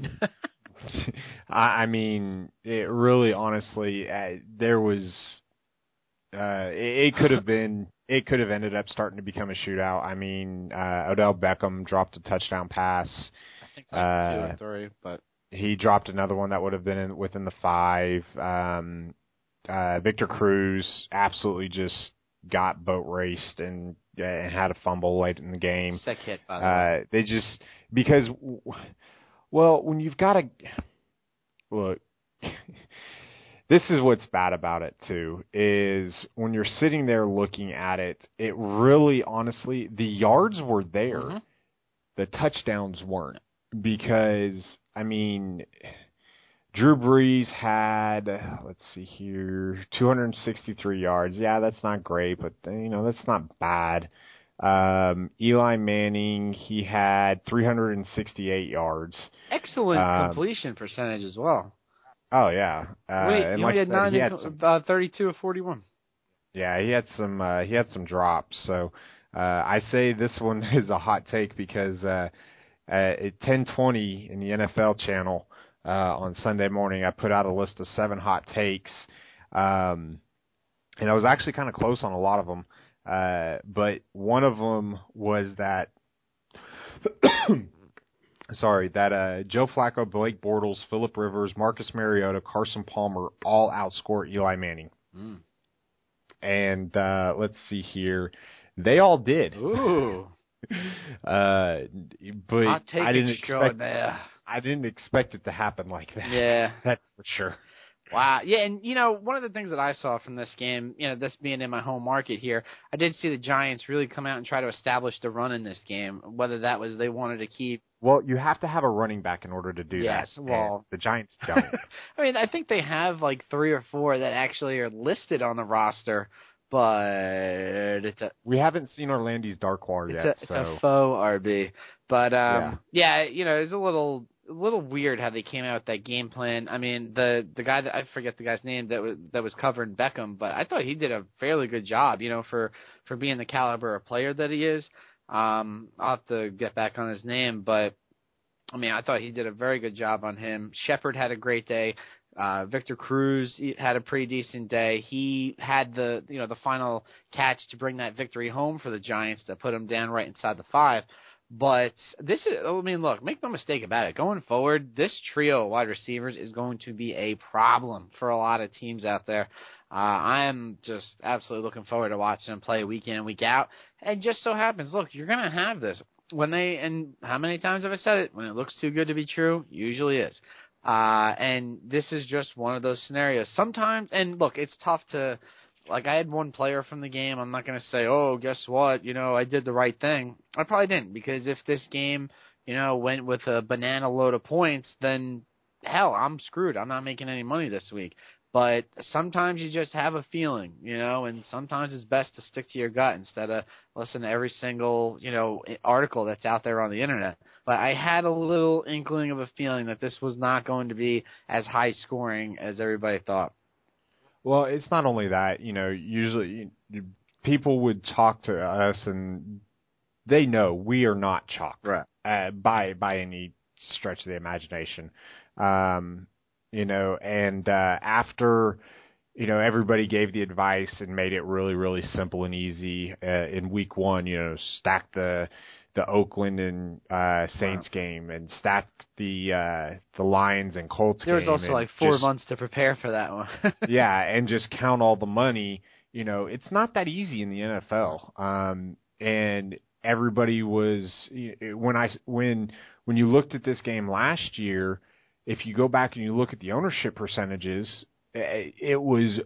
I, I mean, it really, honestly, uh, there was. Uh, it, it could have been. It could have ended up starting to become a shootout. I mean, uh, Odell Beckham dropped a touchdown pass. I think like uh, two or three, but he dropped another one that would have been in, within the five. Um, uh, Victor Cruz absolutely just got boat raced and, uh, and had a fumble late in the game. Sick hit, by the uh, way. They just because, well, when you've got to look. This is what's bad about it, too, is when you're sitting there looking at it, it really, honestly, the yards were there. Mm-hmm. The touchdowns weren't. Because, I mean, Drew Brees had, let's see here, two hundred sixty-three yards. Yeah, that's not great, but, you know, that's not bad. Um, Eli Manning, he had three hundred sixty-eight yards. Excellent um, completion percentage as well. Oh, yeah. Uh, Wait, and he like only I had said, nine, he had inc- some, uh, thirty-two of forty-one. Yeah, he had some uh, he had some drops. So uh, I say this one is a hot take because uh, at ten twenty in the N F L channel uh, on Sunday morning, I put out a list of seven hot takes, um, and I was actually kind of close on a lot of them. Uh, but one of them was that. Sorry, that uh, Joe Flacco, Blake Bortles, Phillip Rivers, Marcus Mariota, Carson Palmer all outscore Eli Manning. Mm. And uh, let's see here. They all did. Ooh. uh, but Hot take I didn't expect there. I didn't expect it to happen like that. Yeah. That's for sure. Wow. Yeah, and, you know, one of the things that I saw from this game, you know, this being in my home market here, I did see the Giants really come out and try to establish the run in this game, whether that was they wanted to keep. Well, you have to have a running back in order to do yes, that. Well, and the Giants don't. I mean, I think they have like three or four that actually are listed on the roster, but it's a we haven't seen Orlando's Dark War it's yet. a, it's so. a faux R B. But um, yeah. yeah, you know, it's a little a little weird how they came out with that game plan. I mean, the the guy that I forget the guy's name that was that was covering Beckham, but I thought he did a fairly good job, you know, for for being the caliber of player that he is. Um, I'll have to get back on his name, but I mean, I thought he did a very good job on him. Shepard had a great day. Uh, Victor Cruz had a pretty decent day. He had the you know the final catch to bring that victory home for the Giants that put him down right inside the five. But this is, I mean, look, make no mistake about it. Going forward, this trio of wide receivers is going to be a problem for a lot of teams out there. Uh, I am just absolutely looking forward to watching them play week in and week out. And just so happens, look, you're going to have this. When they, and how many times have I said it? When it looks too good to be true, usually is. Uh, and this is just one of those scenarios. Sometimes, and look, it's tough to, like, I had one player from the game. I'm not going to say, oh, guess what? You know, I did the right thing. I probably didn't, because if this game, you know, went with a banana load of points, then hell, I'm screwed. I'm not making any money this week. But sometimes you just have a feeling, you know, and sometimes it's best to stick to your gut instead of listen to every single, you know, article that's out there on the internet. But I had a little inkling of a feeling that this was not going to be as high scoring as everybody thought. Well, it's not only that, you know, usually you, people would talk to us and they know we are chalk, right? Uh, by by any stretch of the imagination. Um, you know, and uh, after, you know, everybody gave the advice and made it really, really simple and easy uh, in week one, you know, stack the the Oakland and uh, Saints wow. game and stack the uh, the Lions and Colts there game. There was also like four just, months to prepare for that one. yeah, and just count all the money. You know, it's not that easy in the N F L. Um, and everybody was when I when when you looked at this game last year, if you go back and you look at the ownership percentages, it was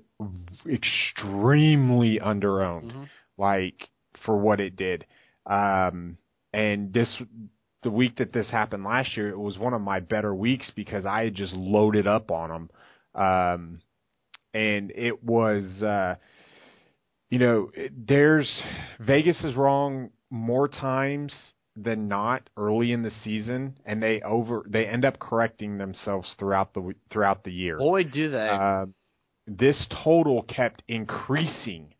extremely under-owned, mm-hmm. like for what it did. Um, and this, the week that this happened last year, it was one of my better weeks because I had just loaded up on them. Um, and it was, uh, you know, there's Vegas is wrong more times than not early in the season, and they over they end up correcting themselves throughout the throughout the year. Boy, do they! Uh, this total kept increasing,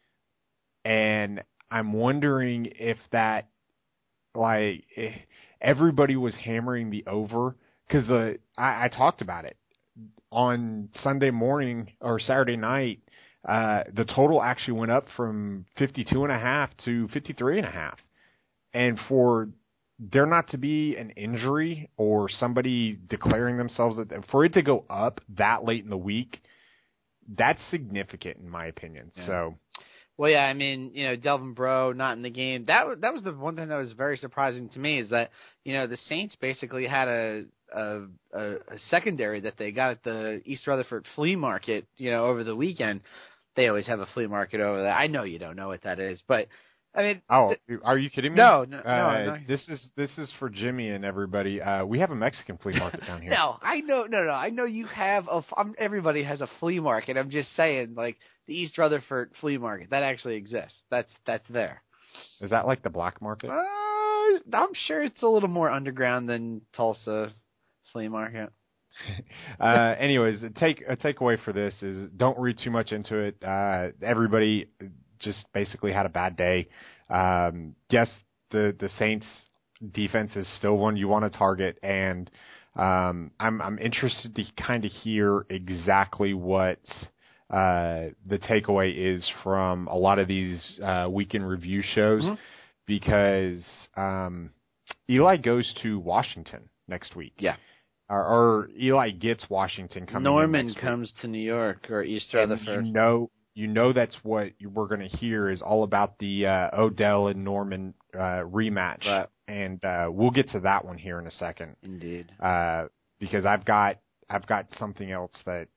and I'm wondering if that, like, if everybody was hammering the over because the I, I talked about it on Sunday morning or Saturday night. Uh, the total actually went up from fifty-two and a half to fifty-three and a half. And for there not to be an injury or somebody declaring themselves that for it to go up that late in the week, that's significant in my opinion. Yeah. So. Well, yeah, I mean, you know, Delvin Breaux not in the game. That was that was the one thing that was very surprising to me is that, you know, the Saints basically had a a, a, a secondary that they got at the East Rutherford flea market, you know, over the weekend. They always have a flea market over there. I know you don't know what that is, but I mean, oh, th- are you kidding me? No, no, uh, no, no. This is this is for Jimmy and everybody. Uh, we have a Mexican flea market down here. No, I know, no, no, I know you have a. I'm, everybody has a flea market. I'm just saying, like the East Rutherford flea market that actually exists. That's that's there. Is that like the black market? Uh, I'm sure it's a little more underground than Tulsa flea market. uh, anyways, a take a takeaway for this is don't read too much into it. Uh, everybody just basically had a bad day. Um, yes, the the Saints defense is still one you want to target, and um, I'm I'm interested to kind of hear exactly what uh, the takeaway is from a lot of these uh, weekend review shows, Mm-hmm. because um, Eli goes to Washington next week. Yeah. Or, or Eli gets Washington coming Norman in next comes week. to New York or East And Rutherford. You know, you know that's what we're going to hear is all about the uh, Odell and Norman uh, rematch, Right. and uh, we'll get to that one here in a second. Indeed. Uh, because I've got I've got something else that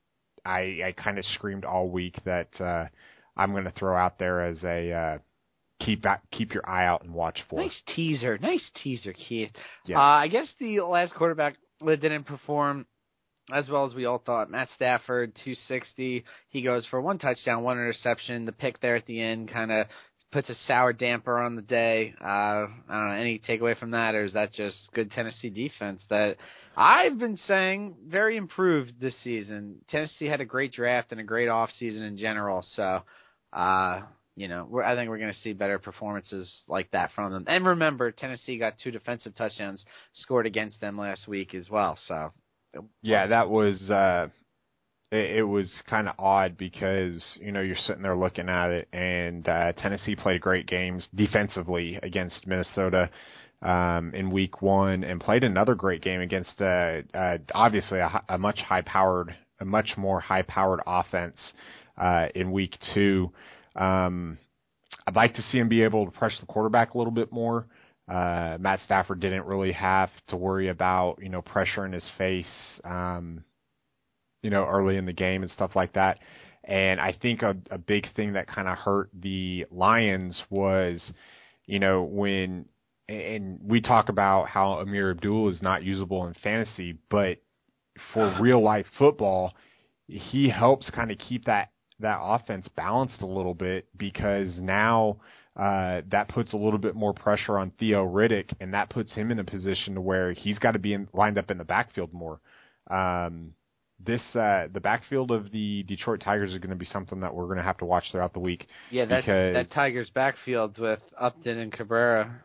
I I kind of screamed all week that uh, I'm going to throw out there as a uh, keep keep your eye out and watch for. Nice teaser. Nice teaser, Keith. Yeah. Uh, I guess the last quarterback that didn't perform as well as we all thought, Matt Stafford, two sixty. He goes for one touchdown, one interception. The pick there at the end kind of puts a sour damper on the day. Uh, I don't know, any takeaway from that, or is that just good Tennessee defense that I've been saying very improved this season? Tennessee had a great draft and a great offseason in general, so uh, you know, we're, I think we're going to see better performances like that from them. And remember, Tennessee got two defensive touchdowns scored against them last week as well. So yeah, that was uh, it, it was kind of odd because you know you're sitting there looking at it, and uh, Tennessee played great games defensively against Minnesota um, in week one, and played another great game against uh, uh, obviously a, a much high powered, a much more high powered offense uh, in week two. Um, I'd like to see him be able to pressure the quarterback a little bit more. Uh, Matt Stafford didn't really have to worry about, you know, pressure in his face, um, you know, early in the game and stuff like that. And I think a, a big thing that kind of hurt the Lions was, you know, when, and we talk about how Amir Abdul is not usable in fantasy, but for real life football, he helps kind of keep that that offense balanced a little bit, because now uh, that puts a little bit more pressure on Theo Riddick, and that puts him in a position to where he's got to be in, lined up in the backfield more. Um, this uh, the backfield of the Detroit Tigers is going to be something that we're going to have to watch throughout the week. yeah, that because... that Tigers backfield with Upton and Cabrera.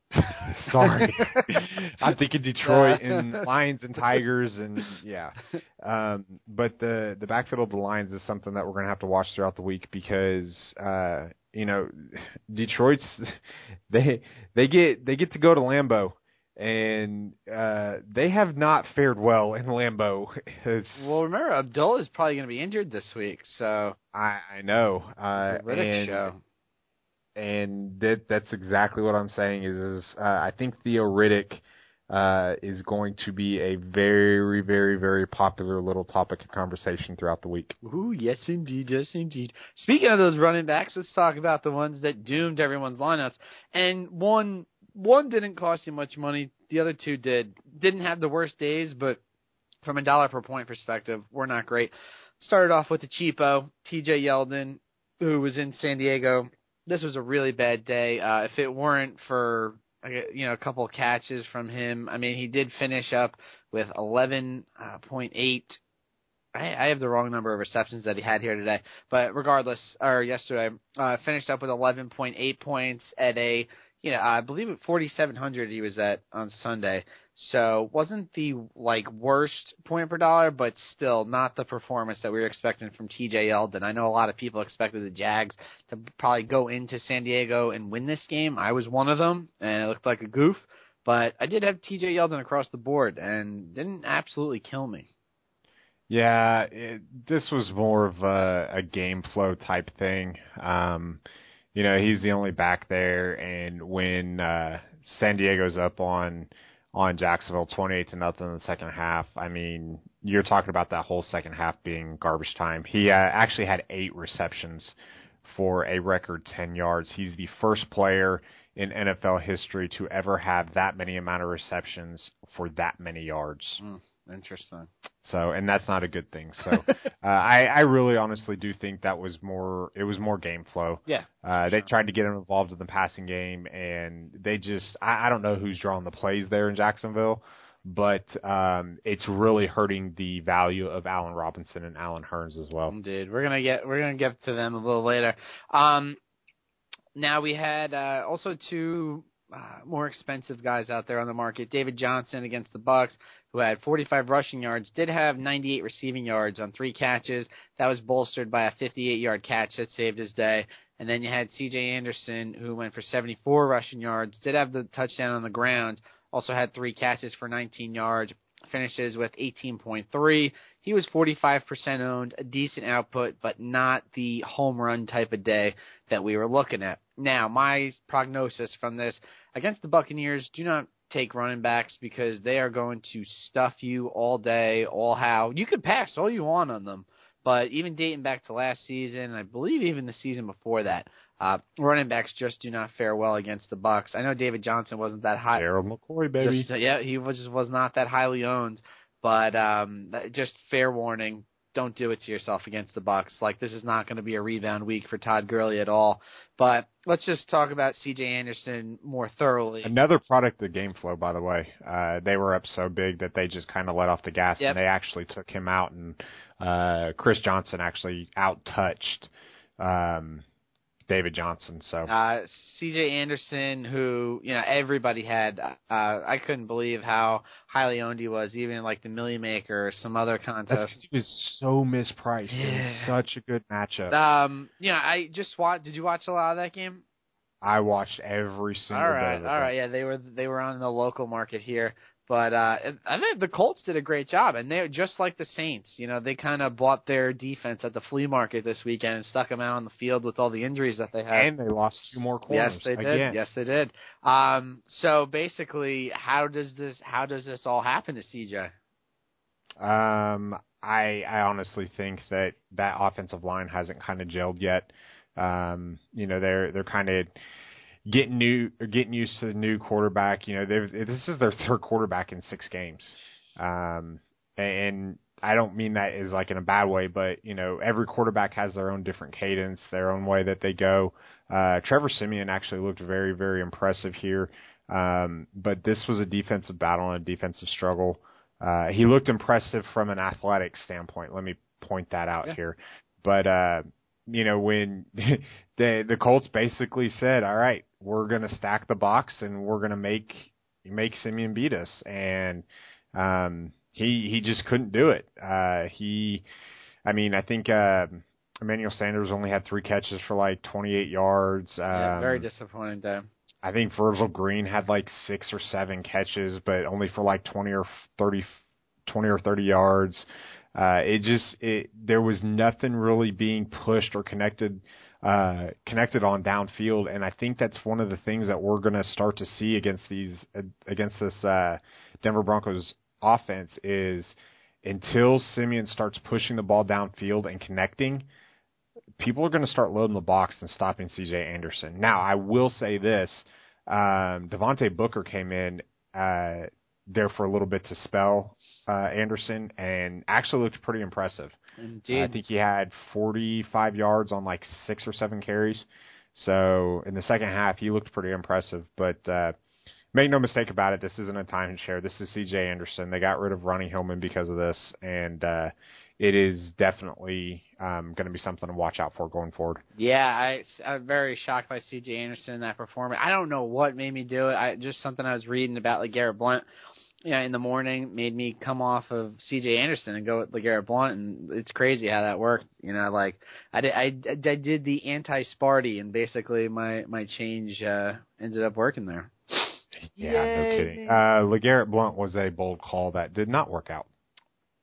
Sorry. I'm thinking Detroit and Lions and Tigers, and yeah. Um, but the, the backfield of the Lions is something that we're going to have to watch throughout the week, because, uh, you know, Detroit's, they, they get, they get to go to Lambeau, and, uh, they have not fared well in Lambeau. It's, well, remember, Abdul is probably going to be injured this week, so. I, I know. Uh, the Riddick and, show. And that that's exactly what I'm saying is, is uh, I think Theo Riddick uh, is going to be a very, very, very popular little topic of conversation throughout the week. Ooh, yes indeed, yes indeed. Speaking of those running backs, let's talk about the ones that doomed everyone's lineups. And one one didn't cost you much money. The other two did. Didn't have the worst days, but from a dollar per point perspective, were not great. Started off with the cheapo, T J Yeldon, who was in San Diego. This was a really bad day. Uh, if it weren't for, you know, a couple of catches from him, I mean, he did finish up with eleven point eight. I, I have the wrong number of receptions that he had here today, but regardless, or yesterday, uh, finished up with eleven point eight points at a, you know, I believe at forty-seven hundred he was at on Sunday. So wasn't the like worst point per dollar, but still not the performance that we were expecting from T J Yeldon. I know a lot of people expected the Jags to probably go into San Diego and win this game. I was one of them, and it looked like a goof. But I did have T J Yeldon across the board, and didn't absolutely kill me. Yeah, it, this was more of a, a game flow type thing. Um, you know, he's the only back there, and when uh, San Diego's up on on Jacksonville twenty-eight to nothing in the second half, I mean, you're talking about that whole second half being garbage time. He uh, actually had eight receptions for a record ten yards. He's the first player in N F L history to ever have that many amount of receptions for that many yards. Mm, interesting. So, and that's not a good thing. So, uh, I, I really honestly do think that was more, it was more game flow. Yeah. Uh, they sure. tried to get him involved in the passing game, and they just, I, I don't know who's drawing the plays there in Jacksonville, but um, it's really hurting the value of Allen Robinson and Allen Hurns as well. Indeed. We're gonna get we're gonna get to them a little later. Um, now we had uh, also two uh, more expensive guys out there on the market. David Johnson against the Bucks, who had forty-five rushing yards, did have ninety-eight receiving yards on three catches. That was bolstered by a fifty-eight-yard catch that saved his day. And then you had C J Anderson, who went for seventy-four rushing yards, did have the touchdown on the ground, also had three catches for nineteen yards, finishes with eighteen point three. He was forty-five percent owned, a decent output, but not the home run type of day that we were looking at. Now, my prognosis from this, against the Buccaneers, do not take running backs because they are going to stuff you all day, all how. You could pass all you want on them, but even dating back to last season, and I believe even the season before that, uh, running backs just do not fare well against the Bucks. I know David Johnson wasn't that high. Gerald McCoy, baby. Just, yeah, he was was not that highly owned, but um, just fair warning. Don't do it to yourself against the Bucks. Like, this is not going to be a rebound week for Todd Gurley at all. But let's just talk about C J Anderson more thoroughly. Another product of game flow, by the way. Uh, they were up so big that they just kind of let off the gas, Yep. and they actually took him out, and uh, Chris Johnson actually out-touched um, David Johnson. So Uh, C J Anderson, who, you know, everybody had, uh, I couldn't believe how highly owned he was, even in like the Millie Maker or some other that's contest. 'cause he was so mispriced. It was Yeah. such a good matchup. Um, you know, I just watched. Did you watch a lot of that game? I watched every single All bit right, of it. all right, yeah, they were they were on the local market here, but uh, I think the Colts did a great job, and they're just like the Saints. You know, they kind of bought their defense at the flea market this weekend and stuck them out on the field with all the injuries that they had. And they lost two more corners. Yes, they did. Again. Yes, they did. Um, so basically, how does this how does this all happen to C J? Um, I I honestly think that that offensive line hasn't kind of gelled yet. Um, you know, they're they're kind of getting new getting used to the new quarterback. You know, they've this is their third quarterback in six games. Um, and I don't mean that as like in a bad way, but you know, every quarterback has their own different cadence, their own way that they go. Uh, Trevor Siemian actually looked very, very impressive here. Um, but this was a defensive battle and a defensive struggle. Uh, he looked impressive from an athletic standpoint. Let me point that out Yeah. here. But, uh, you know, when the the Colts basically said, all right, we're going to stack the box and we're going to make make Siemian beat us. And um, he he just couldn't do it. Uh, he, I mean, I think uh, Emmanuel Sanders only had three catches for like twenty-eight yards. Um, Yeah, very disappointing day. I think Virgil Green had like six or seven catches, but only for like twenty or thirty, twenty or thirty yards. Uh, it just, it, there was nothing really being pushed or connected, uh, connected on downfield. And I think that's one of the things that we're going to start to see against these, uh, against this, uh, Denver Broncos offense is until Siemian starts pushing the ball downfield and connecting, people are going to start loading the box and stopping C J Anderson. Now, I will say this, um, Devontae Booker came in, uh, there for a little bit to spell uh, Anderson, and actually looked pretty impressive. Indeed. Uh, I think he had forty-five yards on like six or seven carries. So in the second half, he looked pretty impressive. But uh, make no mistake about it, this isn't a timeshare. This is C J Anderson. They got rid of Ronnie Hillman because of this, and uh, it is definitely um, going to be something to watch out for going forward. Yeah, I, I'm very shocked by C J Anderson in that performance. I don't know what made me do it. I just something I was reading about LeGarrette Blount, you know, in the morning made me come off of C J Anderson and go with LeGarrette Blount, and it's crazy how that worked. You know, like I did, I, I did the anti-Sparty, and basically my my change uh, ended up working there. Yeah, Yay. no kidding. Uh, LeGarrette Blount was a bold call that did not work out.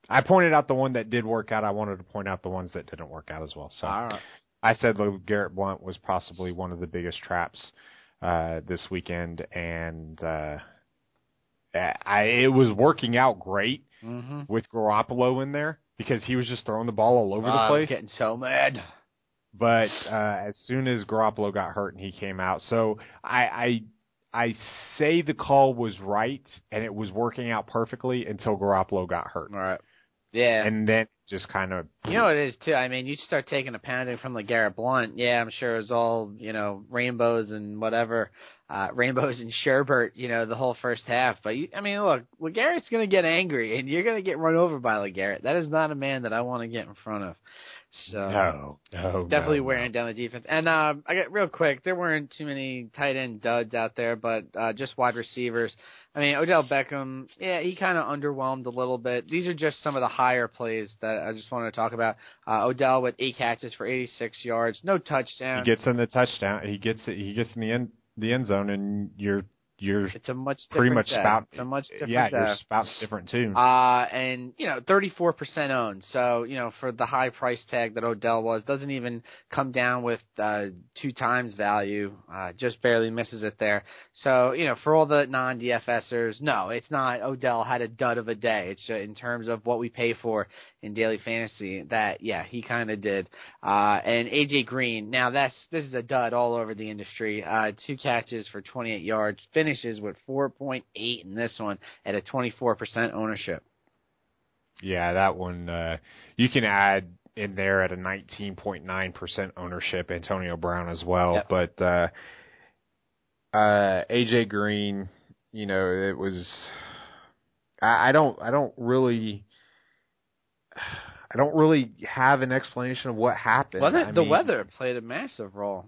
I pointed out the one that did work out. I wanted to point out the ones that didn't work out as well. So All right. I said Garrett Blount was possibly one of the biggest traps uh, this weekend, and uh, I, it was working out great mm-hmm. with Garoppolo in there because he was just throwing the ball all over oh, the place. I was getting so mad. But uh, as soon as Garoppolo got hurt and he came out, so I, I I say the call was right and it was working out perfectly until Garoppolo got hurt. All right. Yeah. And then just kind of... You know what it is, too? I mean, you start taking a pounding from LeGarrette Blount. Yeah, I'm sure it was all, you know, rainbows and whatever. Uh, rainbows and sherbet, you know, the whole first half. But, you, I mean, look, LeGarrette's going to get angry, and you're going to get run over by LeGarrette. That is not a man that I want to get in front of. So no, no, definitely no, wearing no. down the defense. And uh, I got real quick, there weren't too many tight end duds out there, but uh, just wide receivers. I mean, Odell Beckham, yeah, he kind of underwhelmed a little bit. These are just some of the higher plays that I just wanted to talk about. Uh, Odell with eight catches for eighty-six yards, no touchdowns. He gets in the touchdown. He gets it. He gets in the end the end zone, and you're you're it's a much pretty much day. spout. It's a much different yeah, day. your spout's different too. Uh, and, you know, thirty-four percent owned. So, you know, for the high price tag that Odell was, doesn't even come down with uh, two times value, uh, just barely misses it there. So, you know, for all the non-DFSers, no, it's not Odell had a dud of a day. It's just in terms of what we pay for in daily fantasy that, yeah, he kind of did. Uh, and A J Green, now that's this is a dud all over the industry. Uh, two catches for twenty-eight yards, finishes with four point eight in this one at a twenty-four percent ownership. Yeah, that one, uh, you can add in there at a nineteen point nine percent ownership Antonio Brown as well. Yep. But uh, uh, A J Green, you know, it was, I, I don't, I don't really, I don't really have an explanation of what happened. Well, the, I the mean, weather played a massive role.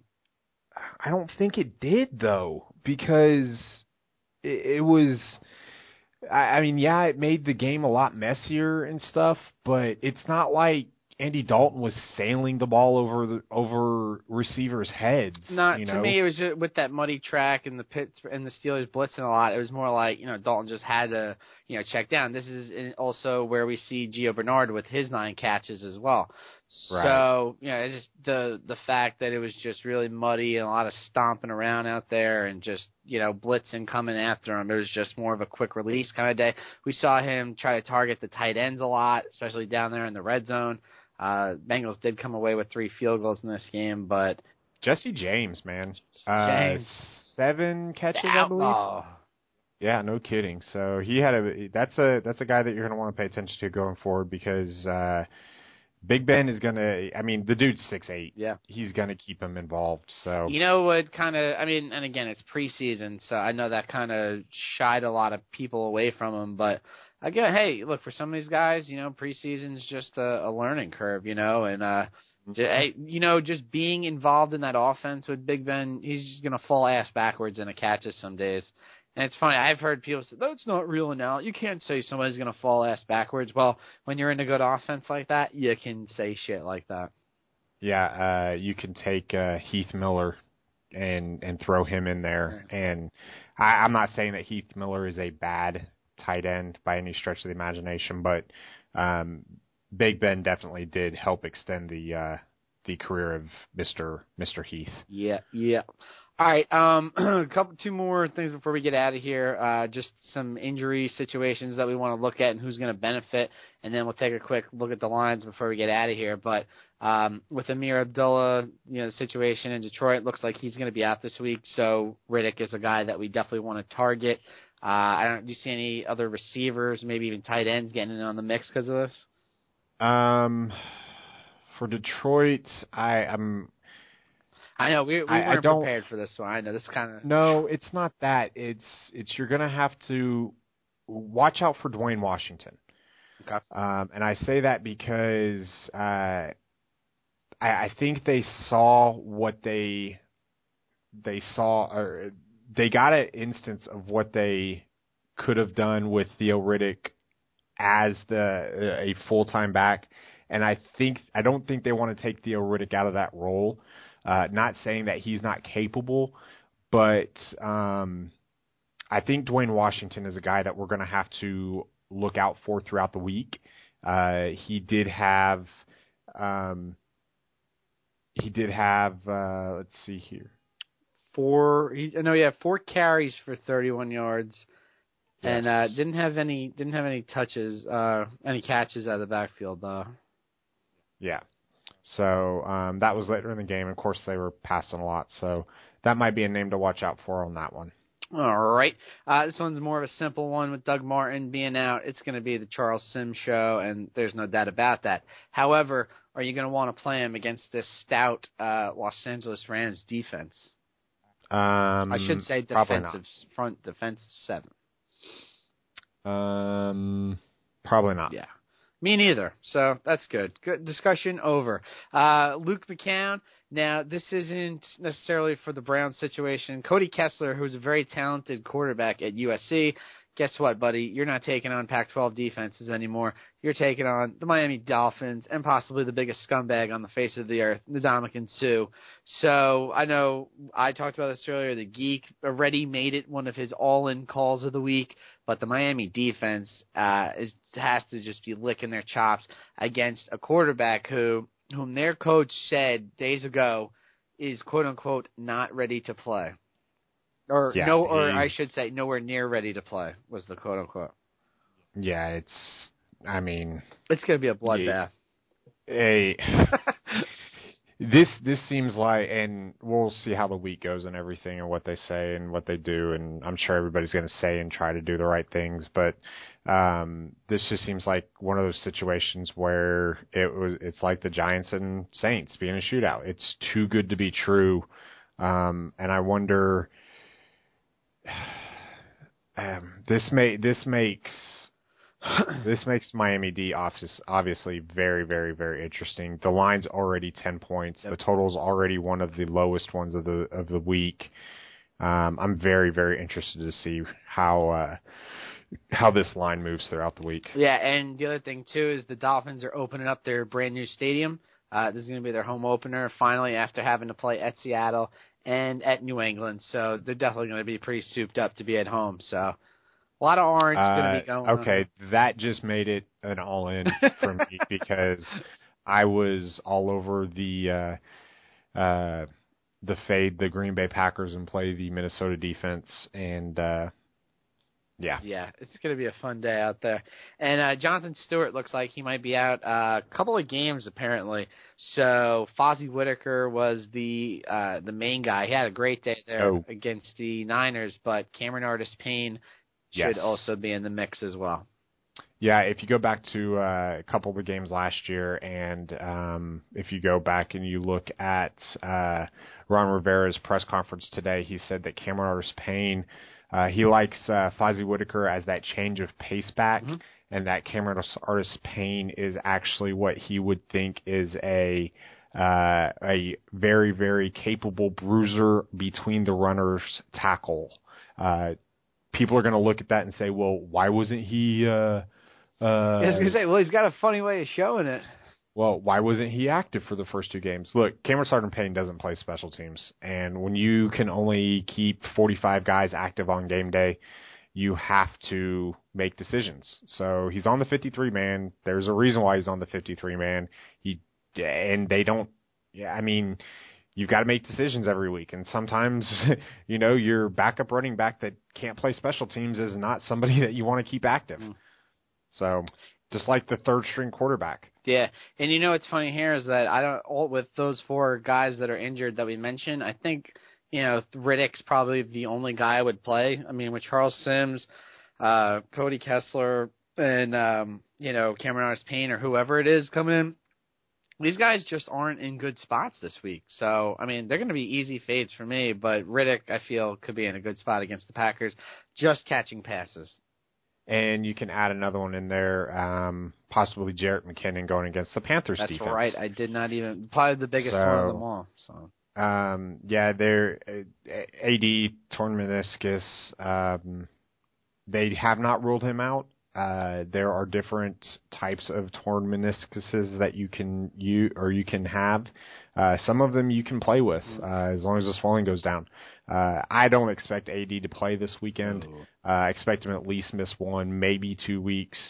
I don't think it did though, because it, it was. I, I mean, yeah, it made the game a lot messier and stuff, but it's not like Andy Dalton was sailing the ball over the over receivers' heads. Not you to know? me. It was just with that muddy track and the Pitts and the Steelers blitzing a lot. It was more like, you know, Dalton just had to, you know, check down. This is in- also where we see Gio Bernard with his nine catches as well. Right. So, you know, it's just the the fact that it was just really muddy and a lot of stomping around out there and just, you know, blitzing coming after him. It was just more of a quick release kind of day. We saw him try to target the tight ends a lot, especially down there in the red zone. Uh, Bengals did come away with three field goals in this game, but Jesse James, man, James. uh, seven catches, the I believe. outlaw. Yeah, no kidding. So he had a that's a that's a guy that you're going to want to pay attention to going forward because uh, Big Ben is going to. I mean, the dude's six eight. Yeah, he's going to keep him involved. So you know what kind of. I mean, and again, it's preseason, so I know that kind of shied a lot of people away from him, but. Again, hey, look, for some of these guys, you know, preseason's just a, a learning curve, you know, and, uh, just, hey, you know, just being involved in that offense with Big Ben, he's just going to fall ass backwards in a catches some days. And it's funny, I've heard people say, that's not real now. You can't say somebody's going to fall ass backwards. Well, when you're in a good offense like that, you can say shit like that. Yeah, uh, you can take uh, Heath Miller and and throw him in there. Right. And I, I'm not saying that Heath Miller is a bad tight end by any stretch of the imagination, but um, Big Ben definitely did help extend the uh, the career of Mister Mister Heath. Yeah, yeah. All right, um, a couple, two more things before we get out of here. Uh, just some injury situations that we want to look at and who's going to benefit, and then we'll take a quick look at the lines before we get out of here. But um, with Amir Abdullah, you know, the situation in Detroit looks like he's going to be out this week. So Riddick is a guy that we definitely want to target. Uh, I don't. Do you see any other receivers, maybe even tight ends, getting in on the mix because of this? Um, for Detroit, I am. I know we we I, weren't I don't, prepared for this one. I know this kind of. No, it's not that. It's it's you're gonna have to watch out for Dwayne Washington. Okay. Um, and I say that because uh, I, I think they saw what they they saw or. They got an instance of what they could have done with Theo Riddick as the a full-time back, and I think I don't think they want to take Theo Riddick out of that role. Uh, not saying that he's not capable, but um, I think Dwayne Washington is a guy that we're going to have to look out for throughout the week. Uh, he did have, um, he did have. Uh, let's see here. Four. He, no, yeah, four carries for thirty-one yards, Yes. and uh, didn't have any didn't have any touches, uh, any catches out of the backfield though. Yeah. So um, that was later in the game. Of course, they were passing a lot, so that might be a name to watch out for on that one. All right. Uh, this one's more of a simple one with Doug Martin being out. It's going to be the Charles Sims show, and there's no doubt about that. However, are you going to want to play him against this stout uh, Los Angeles Rams defense? Um, I should say defensive front defensive seven. Um, probably not. Yeah. Me neither. So that's good. Good discussion over. Uh, Luke McCown. Now, this isn't necessarily for the Browns situation. Cody Kessler, who's a very talented quarterback at U S C, guess what, buddy? You're not taking on Pac twelve defenses anymore. You're taking on the Miami Dolphins and possibly the biggest scumbag on the face of the earth, Ndamukong Suh. So I know I talked about this earlier. The Geek already made it one of his all-in calls of the week, but the Miami defense uh, is, has to just be licking their chops against a quarterback who, whom their coach said days ago is quote-unquote not ready to play. Or yeah, no, or he, I should say, nowhere near ready to play was the quote unquote. Yeah, it's. I mean, it's going to be a bloodbath. A this this seems like, and we'll see how the week goes and everything, and what they say and what they do, and I'm sure everybody's going to say and try to do the right things, but um, this just seems like one of those situations where it was. It's like the Giants and Saints being a shootout. It's too good to be true, um, and I wonder. Um, this may this makes this makes Miami D office obviously very very very interesting. The line's already ten points. Yep. The total's already one of the lowest ones of the of the week. Um, I'm very very interested to see how uh, how this line moves throughout the week. Yeah, and the other thing too is the Dolphins are opening up their brand new stadium. Uh, this is going to be their home opener finally after having to play at Seattle and at New England, so they're definitely going to be pretty souped up to be at home. So a lot of orange uh, going to be going okay, on. that just made it an all-in for me because I was all over the uh, uh, the fade the Green Bay Packers and play the Minnesota defense, and uh, yeah, yeah, it's going to be a fun day out there. And uh, Jonathan Stewart looks like he might be out uh, a couple of games apparently. So Fozzie Whitaker was the uh, the main guy. He had a great day there oh. against the Niners, but Cameron Artis-Payne should yes. also be in the mix as well. Yeah, if you go back to uh, a couple of the games last year, and um, if you go back and you look at uh, Ron Rivera's press conference today, he said that Cameron Artis-Payne, uh, he likes uh, Fozzie Whitaker as that change of pace back, mm-hmm. and that Cameron Artis-Payne is actually what he would think is a uh, a very, very capable bruiser between the runners tackle. Uh, people are going to look at that and say, well, why wasn't he... Uh, Uh, I was going to say, well, he's got a funny way of showing it. Well, why wasn't he active for the first two games? Look, Cameron Artis-Payne doesn't play special teams, and when you can only keep forty-five guys active on game day, you have to make decisions. So he's on the fifty-three man. There's a reason why he's on the fifty-three man. He and they don't. Yeah, I mean, you've got to make decisions every week, and sometimes, you know, your backup running back that can't play special teams is not somebody that you want to keep active. Mm. So, just like the third string quarterback. Yeah, and you know what's funny here is that I don't all with those four guys that are injured that we mentioned. I think you know Riddick's probably the only guy I would play. I mean, with Charles Sims, uh, Cody Kessler, and um, you know Cameron Artis-Payne or whoever it is coming in, these guys just aren't in good spots this week. So I mean, they're going to be easy fades for me. But Riddick, I feel, could be in a good spot against the Packers, just catching passes. And you can add another one in there, um, possibly Jerick McKinnon going against the Panthers That's defense. That's right. I did not even – probably the biggest so, one of them all. So, um, yeah, they're uh, A D, torn meniscus. Um, they have not ruled him out. Uh, there are different types of torn meniscuses that you can you or you can have. Uh, some of them you can play with uh, as long as the swelling goes down. Uh, I don't expect A D to play this weekend. Uh, I expect him at least miss one, maybe two weeks.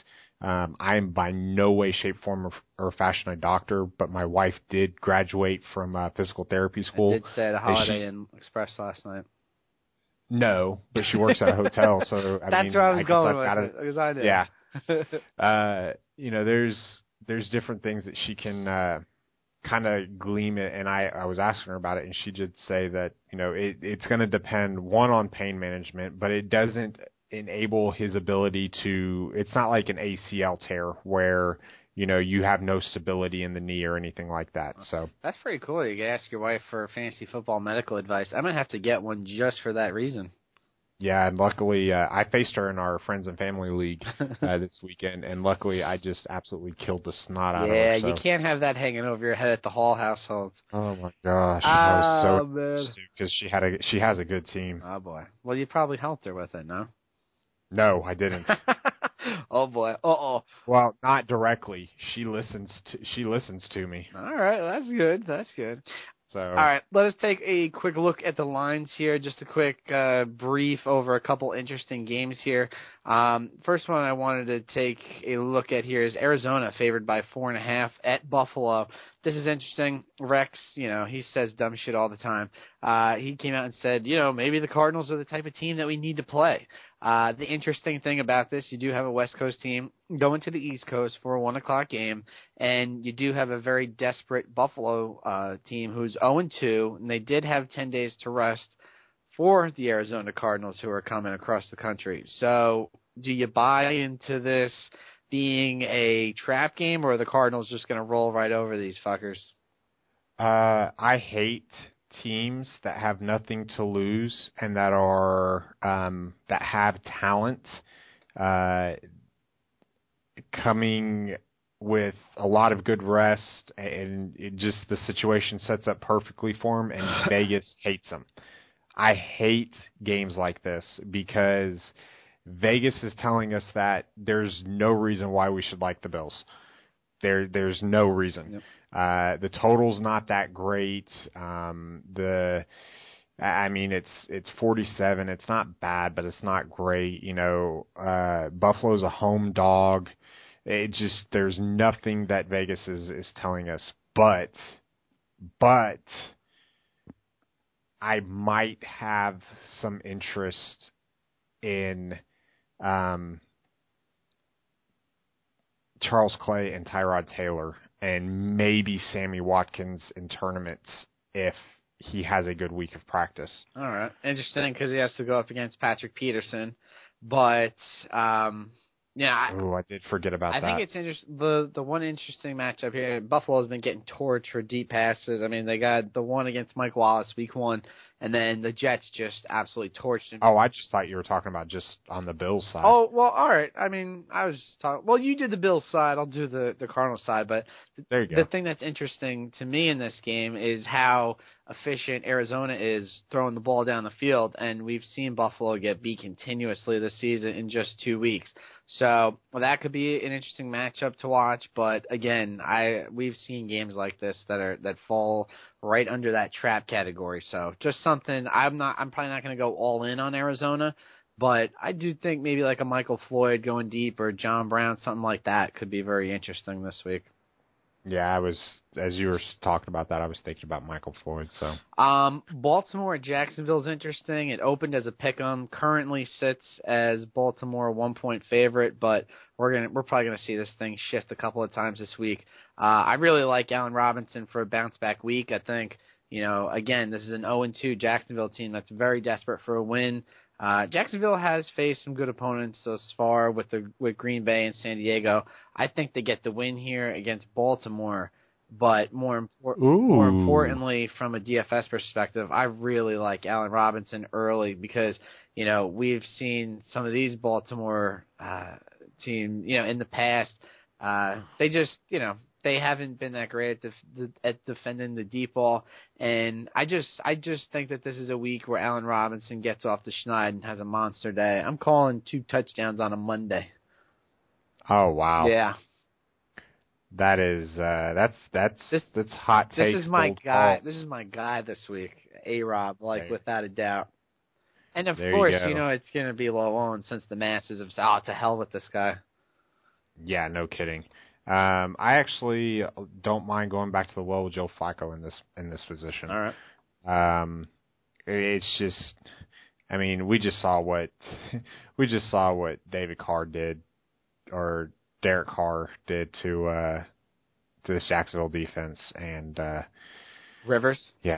Um, I am by no way, shape, form, or, or fashion a doctor, but my wife did graduate from uh, physical therapy school. I did stay at a Holiday Inn Express last night. No, but she works at a hotel, so I That's mean, where I was I guess going I've with gotta, it, because I did. Yeah. uh, you know, there's there's different things that she can uh, kind of glean it, and I, I was asking her about it, and she did say that, you know, it, it's going to depend, one, on pain management, but it doesn't enable his ability to, it's not like an A C L tear where, you know, you have no stability in the knee or anything like that. So that's pretty cool. You can ask your wife for fantasy football medical advice. I might have to get one just for that reason. Yeah, and luckily uh, I faced her in our friends and family league uh, this weekend, and luckily I just absolutely killed the snot out yeah, of her. Yeah, so. You can't have that hanging over your head at the Hall household. Oh my gosh, oh, I was so man. because she had a she has a good team. Oh boy. Well, you probably helped her with it, no? No, I didn't. oh boy. Uh oh. Well, not directly. She listens to she listens to me. All right, that's good. That's good. So, all right, let us take a quick look at the lines here. Just a quick uh, brief over a couple interesting games here. Um, first one I wanted to take a look at here is Arizona favored by four and a half at Buffalo. This is interesting. Rex, you know, he says dumb shit all the time. Uh, he came out and said, you know, maybe the Cardinals are the type of team that we need to play. Uh, the interesting thing about this, you do have a West Coast team going to the East Coast for a one o'clock game, and you do have a very desperate Buffalo uh, team who's oh and two, and they did have ten days to rest for the Arizona Cardinals who are coming across the country. So do you buy into this being a trap game, or are the Cardinals just going to roll right over these fuckers? Uh, I hate teams that have nothing to lose and that are um, that have talent uh, coming with a lot of good rest, and it just the situation sets up perfectly for them, and Vegas hates them. I hate games like this because Vegas is telling us that there's no reason why we should like the Bills. There, there's no reason. Yep. Uh, the total's not that great. Um, the, I mean, it's it's forty-seven. It's not bad, but it's not great. You know, uh, Buffalo's a home dog. It just there's nothing that Vegas is is telling us. But, but I might have some interest in um, Charles Clay and Tyrod Taylor, and maybe Sammy Watkins in tournaments if he has a good week of practice. All right. Interesting because he has to go up against Patrick Peterson. But, um, yeah. Oh, I did forget about I that. I think it's interesting. The, the one interesting matchup here, Buffalo's been getting torched for deep passes. I mean, they got the one against Mike Wallace week one, and then the Jets just absolutely torched him. Oh, I just thought you were talking about just on the Bills side. Oh, well, all right. I mean, I was talking. Well, you did the Bills side. I'll do the, the Cardinals side. But there you go. The thing that's interesting to me in this game is how efficient Arizona is throwing the ball down the field, and we've seen Buffalo get beat continuously this season in just two weeks. So well, that could be an interesting matchup to watch. But again, I we've seen games like this that are that fall right under that trap category. So just something. I'm not. I'm probably not going to go all in on Arizona, but I do think maybe like a Michael Floyd going deep or John Brown, something like that, could be very interesting this week. Yeah, I was, as you were talking about that, I was thinking about Michael Floyd. So, um, Baltimore at Jacksonville is interesting. It opened as a pick'em, currently sits as Baltimore a one point favorite, but we're gonna we're probably gonna see this thing shift a couple of times this week. Uh, I really like Allen Robinson for a bounce back week. I think you know again this is an oh and two Jacksonville team that's very desperate for a win. Uh, Jacksonville has faced some good opponents thus far with the with Green Bay and San Diego. I think they get the win here against Baltimore, but more impor- more importantly, from a D F S perspective, I really like Allen Robinson early because you know we've seen some of these Baltimore uh, teams, you know, in the past. Uh, they just you know. They haven't been that great at, def- at defending the deep ball, and I just I just think that this is a week where Allen Robinson gets off the schneid and has a monster day. I'm calling two touchdowns on a Monday. Oh wow! Yeah, that is uh, that's that's this, that's hot This takes. is my bold guy. calls. This is my guy this week, A-Rob, like there, without a doubt. And of there course, you, you know it's going to be low owned since the masses have said, "Oh, to hell with this guy." Yeah, no kidding. Um, I actually don't mind going back to the well with Joe Flacco in this in this position. All right. Um, it's just, I mean, we just saw what we just saw what David Carr did, or Derek Carr did to uh, to this Jacksonville defense, and uh, Rivers. yeah.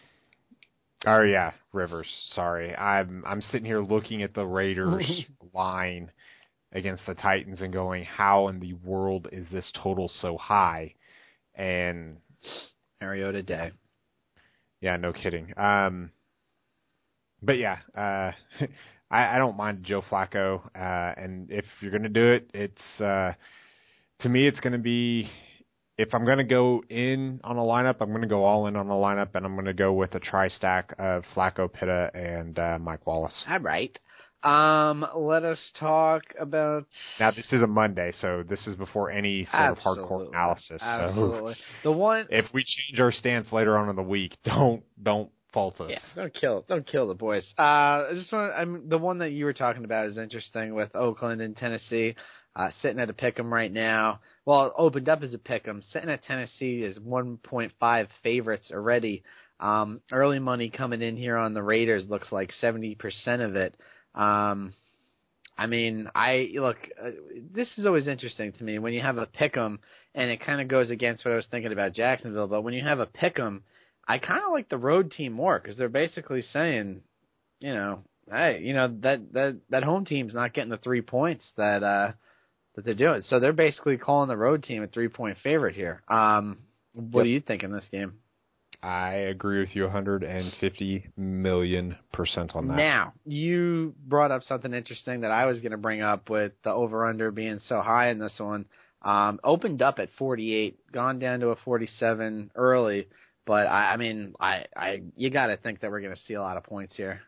Oh yeah, Rivers. Sorry, I'm I'm sitting here looking at the Raiders line against the Titans and going, how in the world is this total so high? And Mariota Day. Yeah, no kidding. Um, but yeah, uh, I, I don't mind Joe Flacco, uh, and if you're going to do it, it's uh, to me it's going to be, if I'm going to go in on a lineup, I'm going to go all in on a lineup, and I'm going to go with a tri-stack of Flacco, Pitta, and uh, Mike Wallace. All right. Um, let us talk about. Now this is a Monday, so this is before any sort Absolutely. of hardcore analysis. Absolutely. So the one. if we change our stance later on in the week, don't don't fault us. Yeah, don't kill don't kill the boys. Uh, I just want. I'm the one that you were talking about is interesting with Oakland and Tennessee, uh, sitting at a pick'em right now. Well, it opened up as a pick'em. Sitting at Tennessee is one point five favorites already. Um, early money coming in here on the Raiders looks like seventy percent of it. Um, I mean, I look. Uh, this is always interesting to me when you have a pick'em, and it kind of goes against what I was thinking about Jacksonville. But when you have a pick'em, I kind of like the road team more because they're basically saying, you know, hey, you know that that that home team's not getting the three points that uh, that they're doing. So they're basically calling the road team a three point favorite here. Um, what Yep. do you think in this game? I agree with you one hundred fifty million percent on that. Now, you brought up something interesting that I was going to bring up with the over-under being so high in this one. Um, opened up at forty-eight, gone down to a forty-seven early, but I, I mean, I, I you got to think that we're going to see a lot of points here.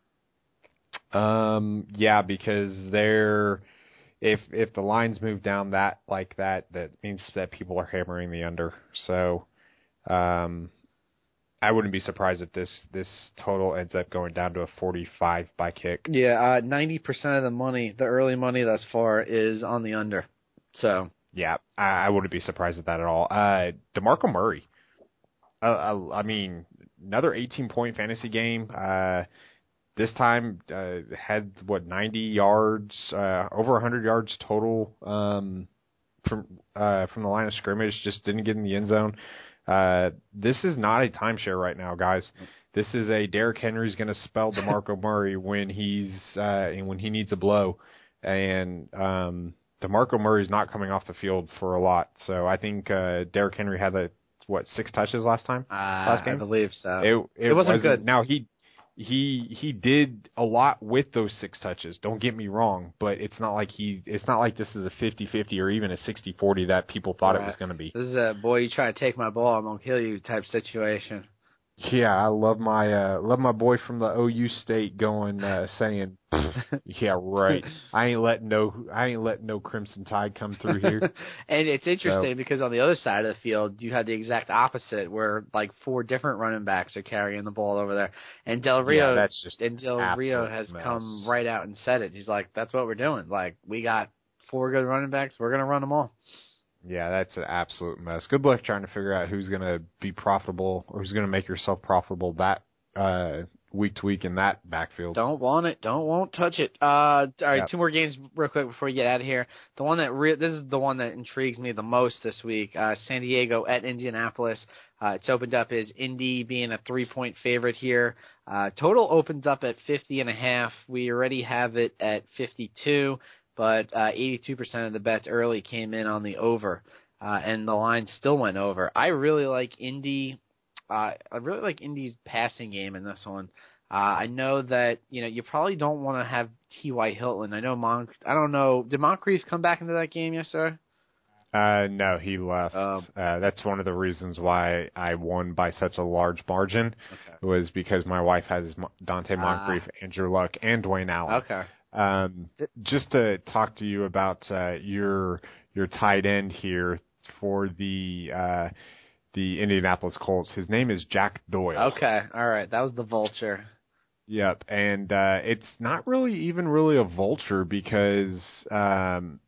Um, yeah, because they're if if the lines move down that like that, that means that people are hammering the under. So, um. I wouldn't be surprised if this, this total ends up going down to a forty-five by kick. Yeah, uh, ninety percent of the money, the early money thus far, is on the under. So yeah, I, I wouldn't be surprised at that at all. Uh, DeMarco Murray, uh, I, I mean, another eighteen-point fantasy game. Uh, this time uh, had, what, ninety yards, uh, over one hundred yards total um, from uh, from the line of scrimmage, just didn't get in the end zone. Uh, this is not a timeshare right now, guys. This is a Derrick Henry's going to spell DeMarco Murray when he's uh, and when he needs a blow, and um, DeMarco Murray's not coming off the field for a lot. So I think uh, Derrick Henry had a what six touches last time? uh, last game? I believe so. It, it, it wasn't, wasn't good. Now he he he did a lot with those six touches. Don't get me wrong, but it's not like he it's not like this is a fifty-fifty or even a sixty-forty that people thought Right. it was going to be. This is a boy, you try to take my ball, I'm gonna kill you type situation. Yeah, I love my uh, love my boy from the O U State going uh, saying, yeah, right. I ain't letting no I ain't letting no Crimson Tide come through here. And it's interesting So. because on the other side of the field, you had the exact opposite, where like four different running backs are carrying the ball over there, and Del Rio Yeah, that's just and Del Rio absolute has mess. come right out and said it. He's like, "That's what we're doing. Like, we got four good running backs. We're gonna run them all." Yeah, that's an absolute mess. Good luck trying to figure out who's going to be profitable or who's going to make yourself profitable that uh, week to week in that backfield. Don't want it. Don't won't touch it. Uh, all right, Yep. two more games real quick before we get out of here. The one that re- this is the one that intrigues me the most this week. Uh, San Diego at Indianapolis. Uh, it's opened up as Indy being a three point favorite here. Uh, total opens up at fifty and a half. We already have it at fifty-two. But uh, eighty-two percent of the bets early came in on the over, uh, and the line still went over. I really like Indy. Uh, I really like Indy's passing game in this one. Uh, I know that you know you probably don't want to have T Y. Hilton. I know Mon. I don't know. Did Moncrief come back into that game yesterday? Uh, no, he left. Um, uh, that's one of the reasons why I won by such a large margin. Okay. Was because my wife has Dante Moncrief, Ah. Andrew Luck, and Dwayne Allen. Okay. Um, just to talk to you about uh, your your tight end here for the uh, the Indianapolis Colts. His name is Jack Doyle. Okay. All right. That was the vulture. Yep, and uh, it's not really even really a vulture because um,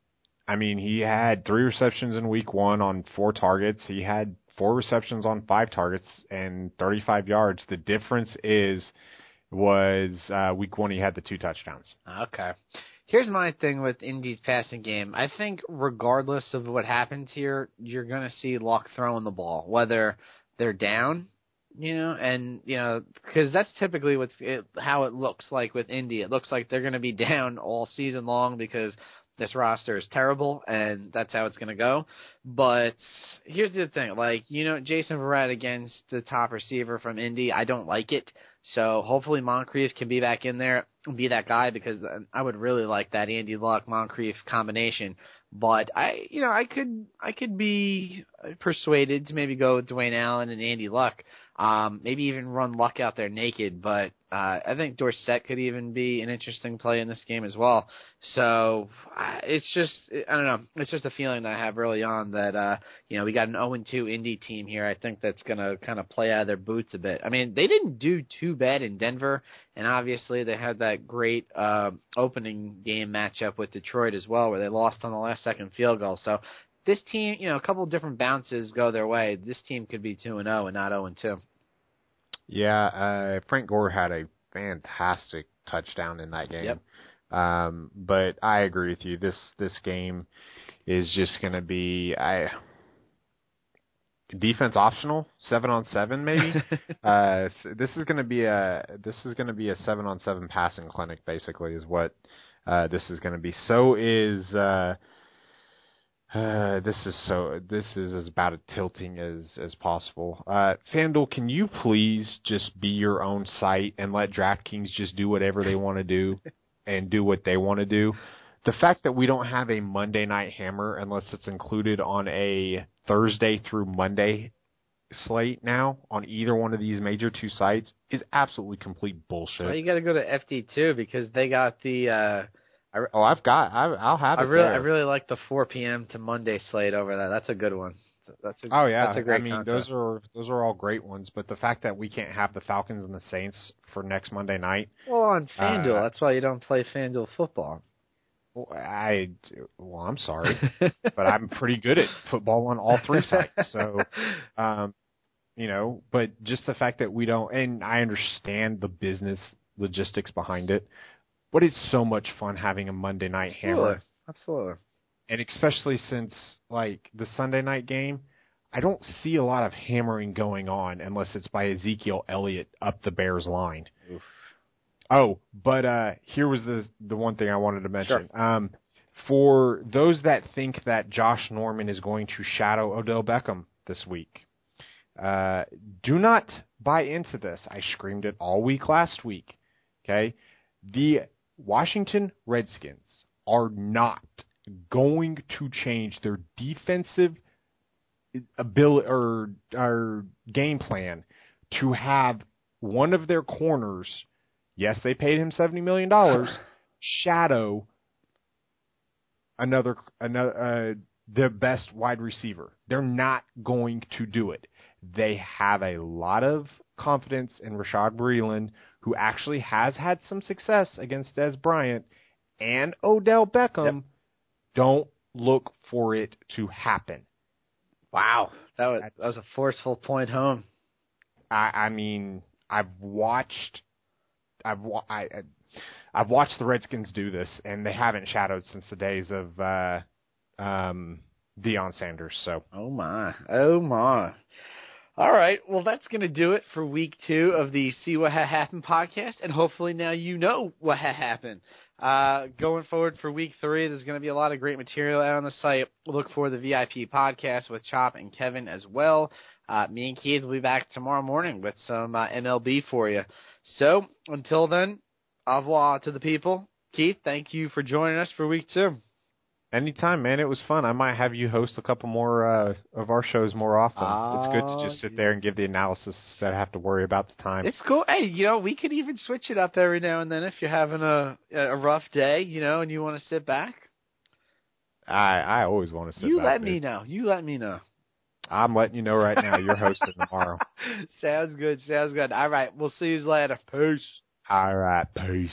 I mean, he had three receptions in week one on four targets. He had four receptions on five targets and thirty-five yards. The difference is was uh, week one he had the two touchdowns. Okay. Here's my thing with Indy's passing game. I think regardless of what happens here, you're going to see Luck throwing the ball, whether they're down, you know, and, you know, because that's typically what's it, how it looks like with Indy. It looks like they're going to be down all season long because this roster is terrible, and that's how it's going to go. But here's the thing. Like, you know, Jason Verrett against the top receiver from Indy, I don't like it. So hopefully Moncrief can be back in there and be that guy, because I would really like that Andy Luck Moncrief combination. But I, you know, I could, I could be persuaded to maybe go with Dwayne Allen and Andy Luck. Um, maybe even run Luck out there naked. But uh, I think Dorsett could even be an interesting play in this game as well. So uh, it's just, I don't know, it's just a feeling that I have early on that uh, you know, we got an oh and two Indy team here. I think that's going to kind of play out of their boots a bit. I mean, they didn't do too bad in Denver, and obviously they had that great uh, opening game matchup with Detroit as well, where they lost on the last second field goal. So this team, you know, a couple of different bounces go their way. This team could be two and oh and not oh and two. Yeah, uh, Frank Gore had a fantastic touchdown in that game. Yep. Um, but I agree with you. This this game is just going to be I defense optional, seven on seven maybe. uh, this is going to be a this is going to be a seven on seven passing clinic. Basically, is what uh, this is going to be. So is. Uh, Uh, this is so. This is as about as tilting as as possible. Uh, FanDuel, can you please just be your own site and let DraftKings just do whatever they want to do and do what they want to do? The fact that we don't have a Monday Night Hammer unless it's included on a Thursday through Monday slate now on either one of these major two sites is absolutely complete bullshit. Well, you got to go to F D two because they got the. Uh, I, oh, I've got. I, I'll have it. I really, there. I really like the four p.m. to Monday slate over that. That's a good one. That's a, oh yeah, that's a great I mean concept. those are those are all great ones. But the fact that we can't have the Falcons and the Saints for next Monday night. Well, on FanDuel, uh, that's why you don't play FanDuel football. Well, I well, I'm sorry, but I'm pretty good at football on all three sites. So, um, you know, but just the fact that we don't, and I understand the business logistics behind it. But it's so much fun having a Monday night Absolutely. hammer. Absolutely. And especially since, like, the Sunday night game, I don't see a lot of hammering going on unless it's by Ezekiel Elliott up the Bears line. Oof. Oh, but uh, here was the the one thing I wanted to mention. Sure. Um, for those that think that Josh Norman is going to shadow Odell Beckham this week, uh, do not buy into this. I screamed it all week last week. Okay? The Washington Redskins are not going to change their defensive ability or, or game plan to have one of their corners, yes, they paid him seventy million dollars, shadow another another uh, the best wide receiver. They're not going to do it. They have a lot of confidence in Rashad Breeland, who actually has had some success against Dez Bryant and Odell Beckham. Yep. Don't look for it to happen. Wow, that was, that was a forceful point home. I, I mean, I've watched, I've I, I've watched the Redskins do this, and they haven't shadowed since the days of uh, um, Deion Sanders. So, oh my, oh my. All right, well, that's going to do it for week two of the See What Ha Happened podcast, and hopefully now you know what ha happened. Uh, going forward for week three, there's going to be a lot of great material out on the site. Look for the V I P podcast with Chop and Kevin as well. Uh, me and Keith will be back tomorrow morning with some uh, M L B for you. So, until then, au revoir to the people. Keith, thank you for joining us for week two. Anytime, man. It was fun. I might have you host a couple more uh, of our shows more often. Uh, it's good to just sit there and give the analysis instead of have to worry about the time. It's cool. Hey, you know, we could even switch it up every now and then if you're having a a rough day, you know, and you want to sit back. I I always want to sit you back. You let dude. me know. You let me know. I'm letting you know right now. You're hosting tomorrow. Sounds good. Sounds good. All right. We'll see you later. Peace. All right. Peace.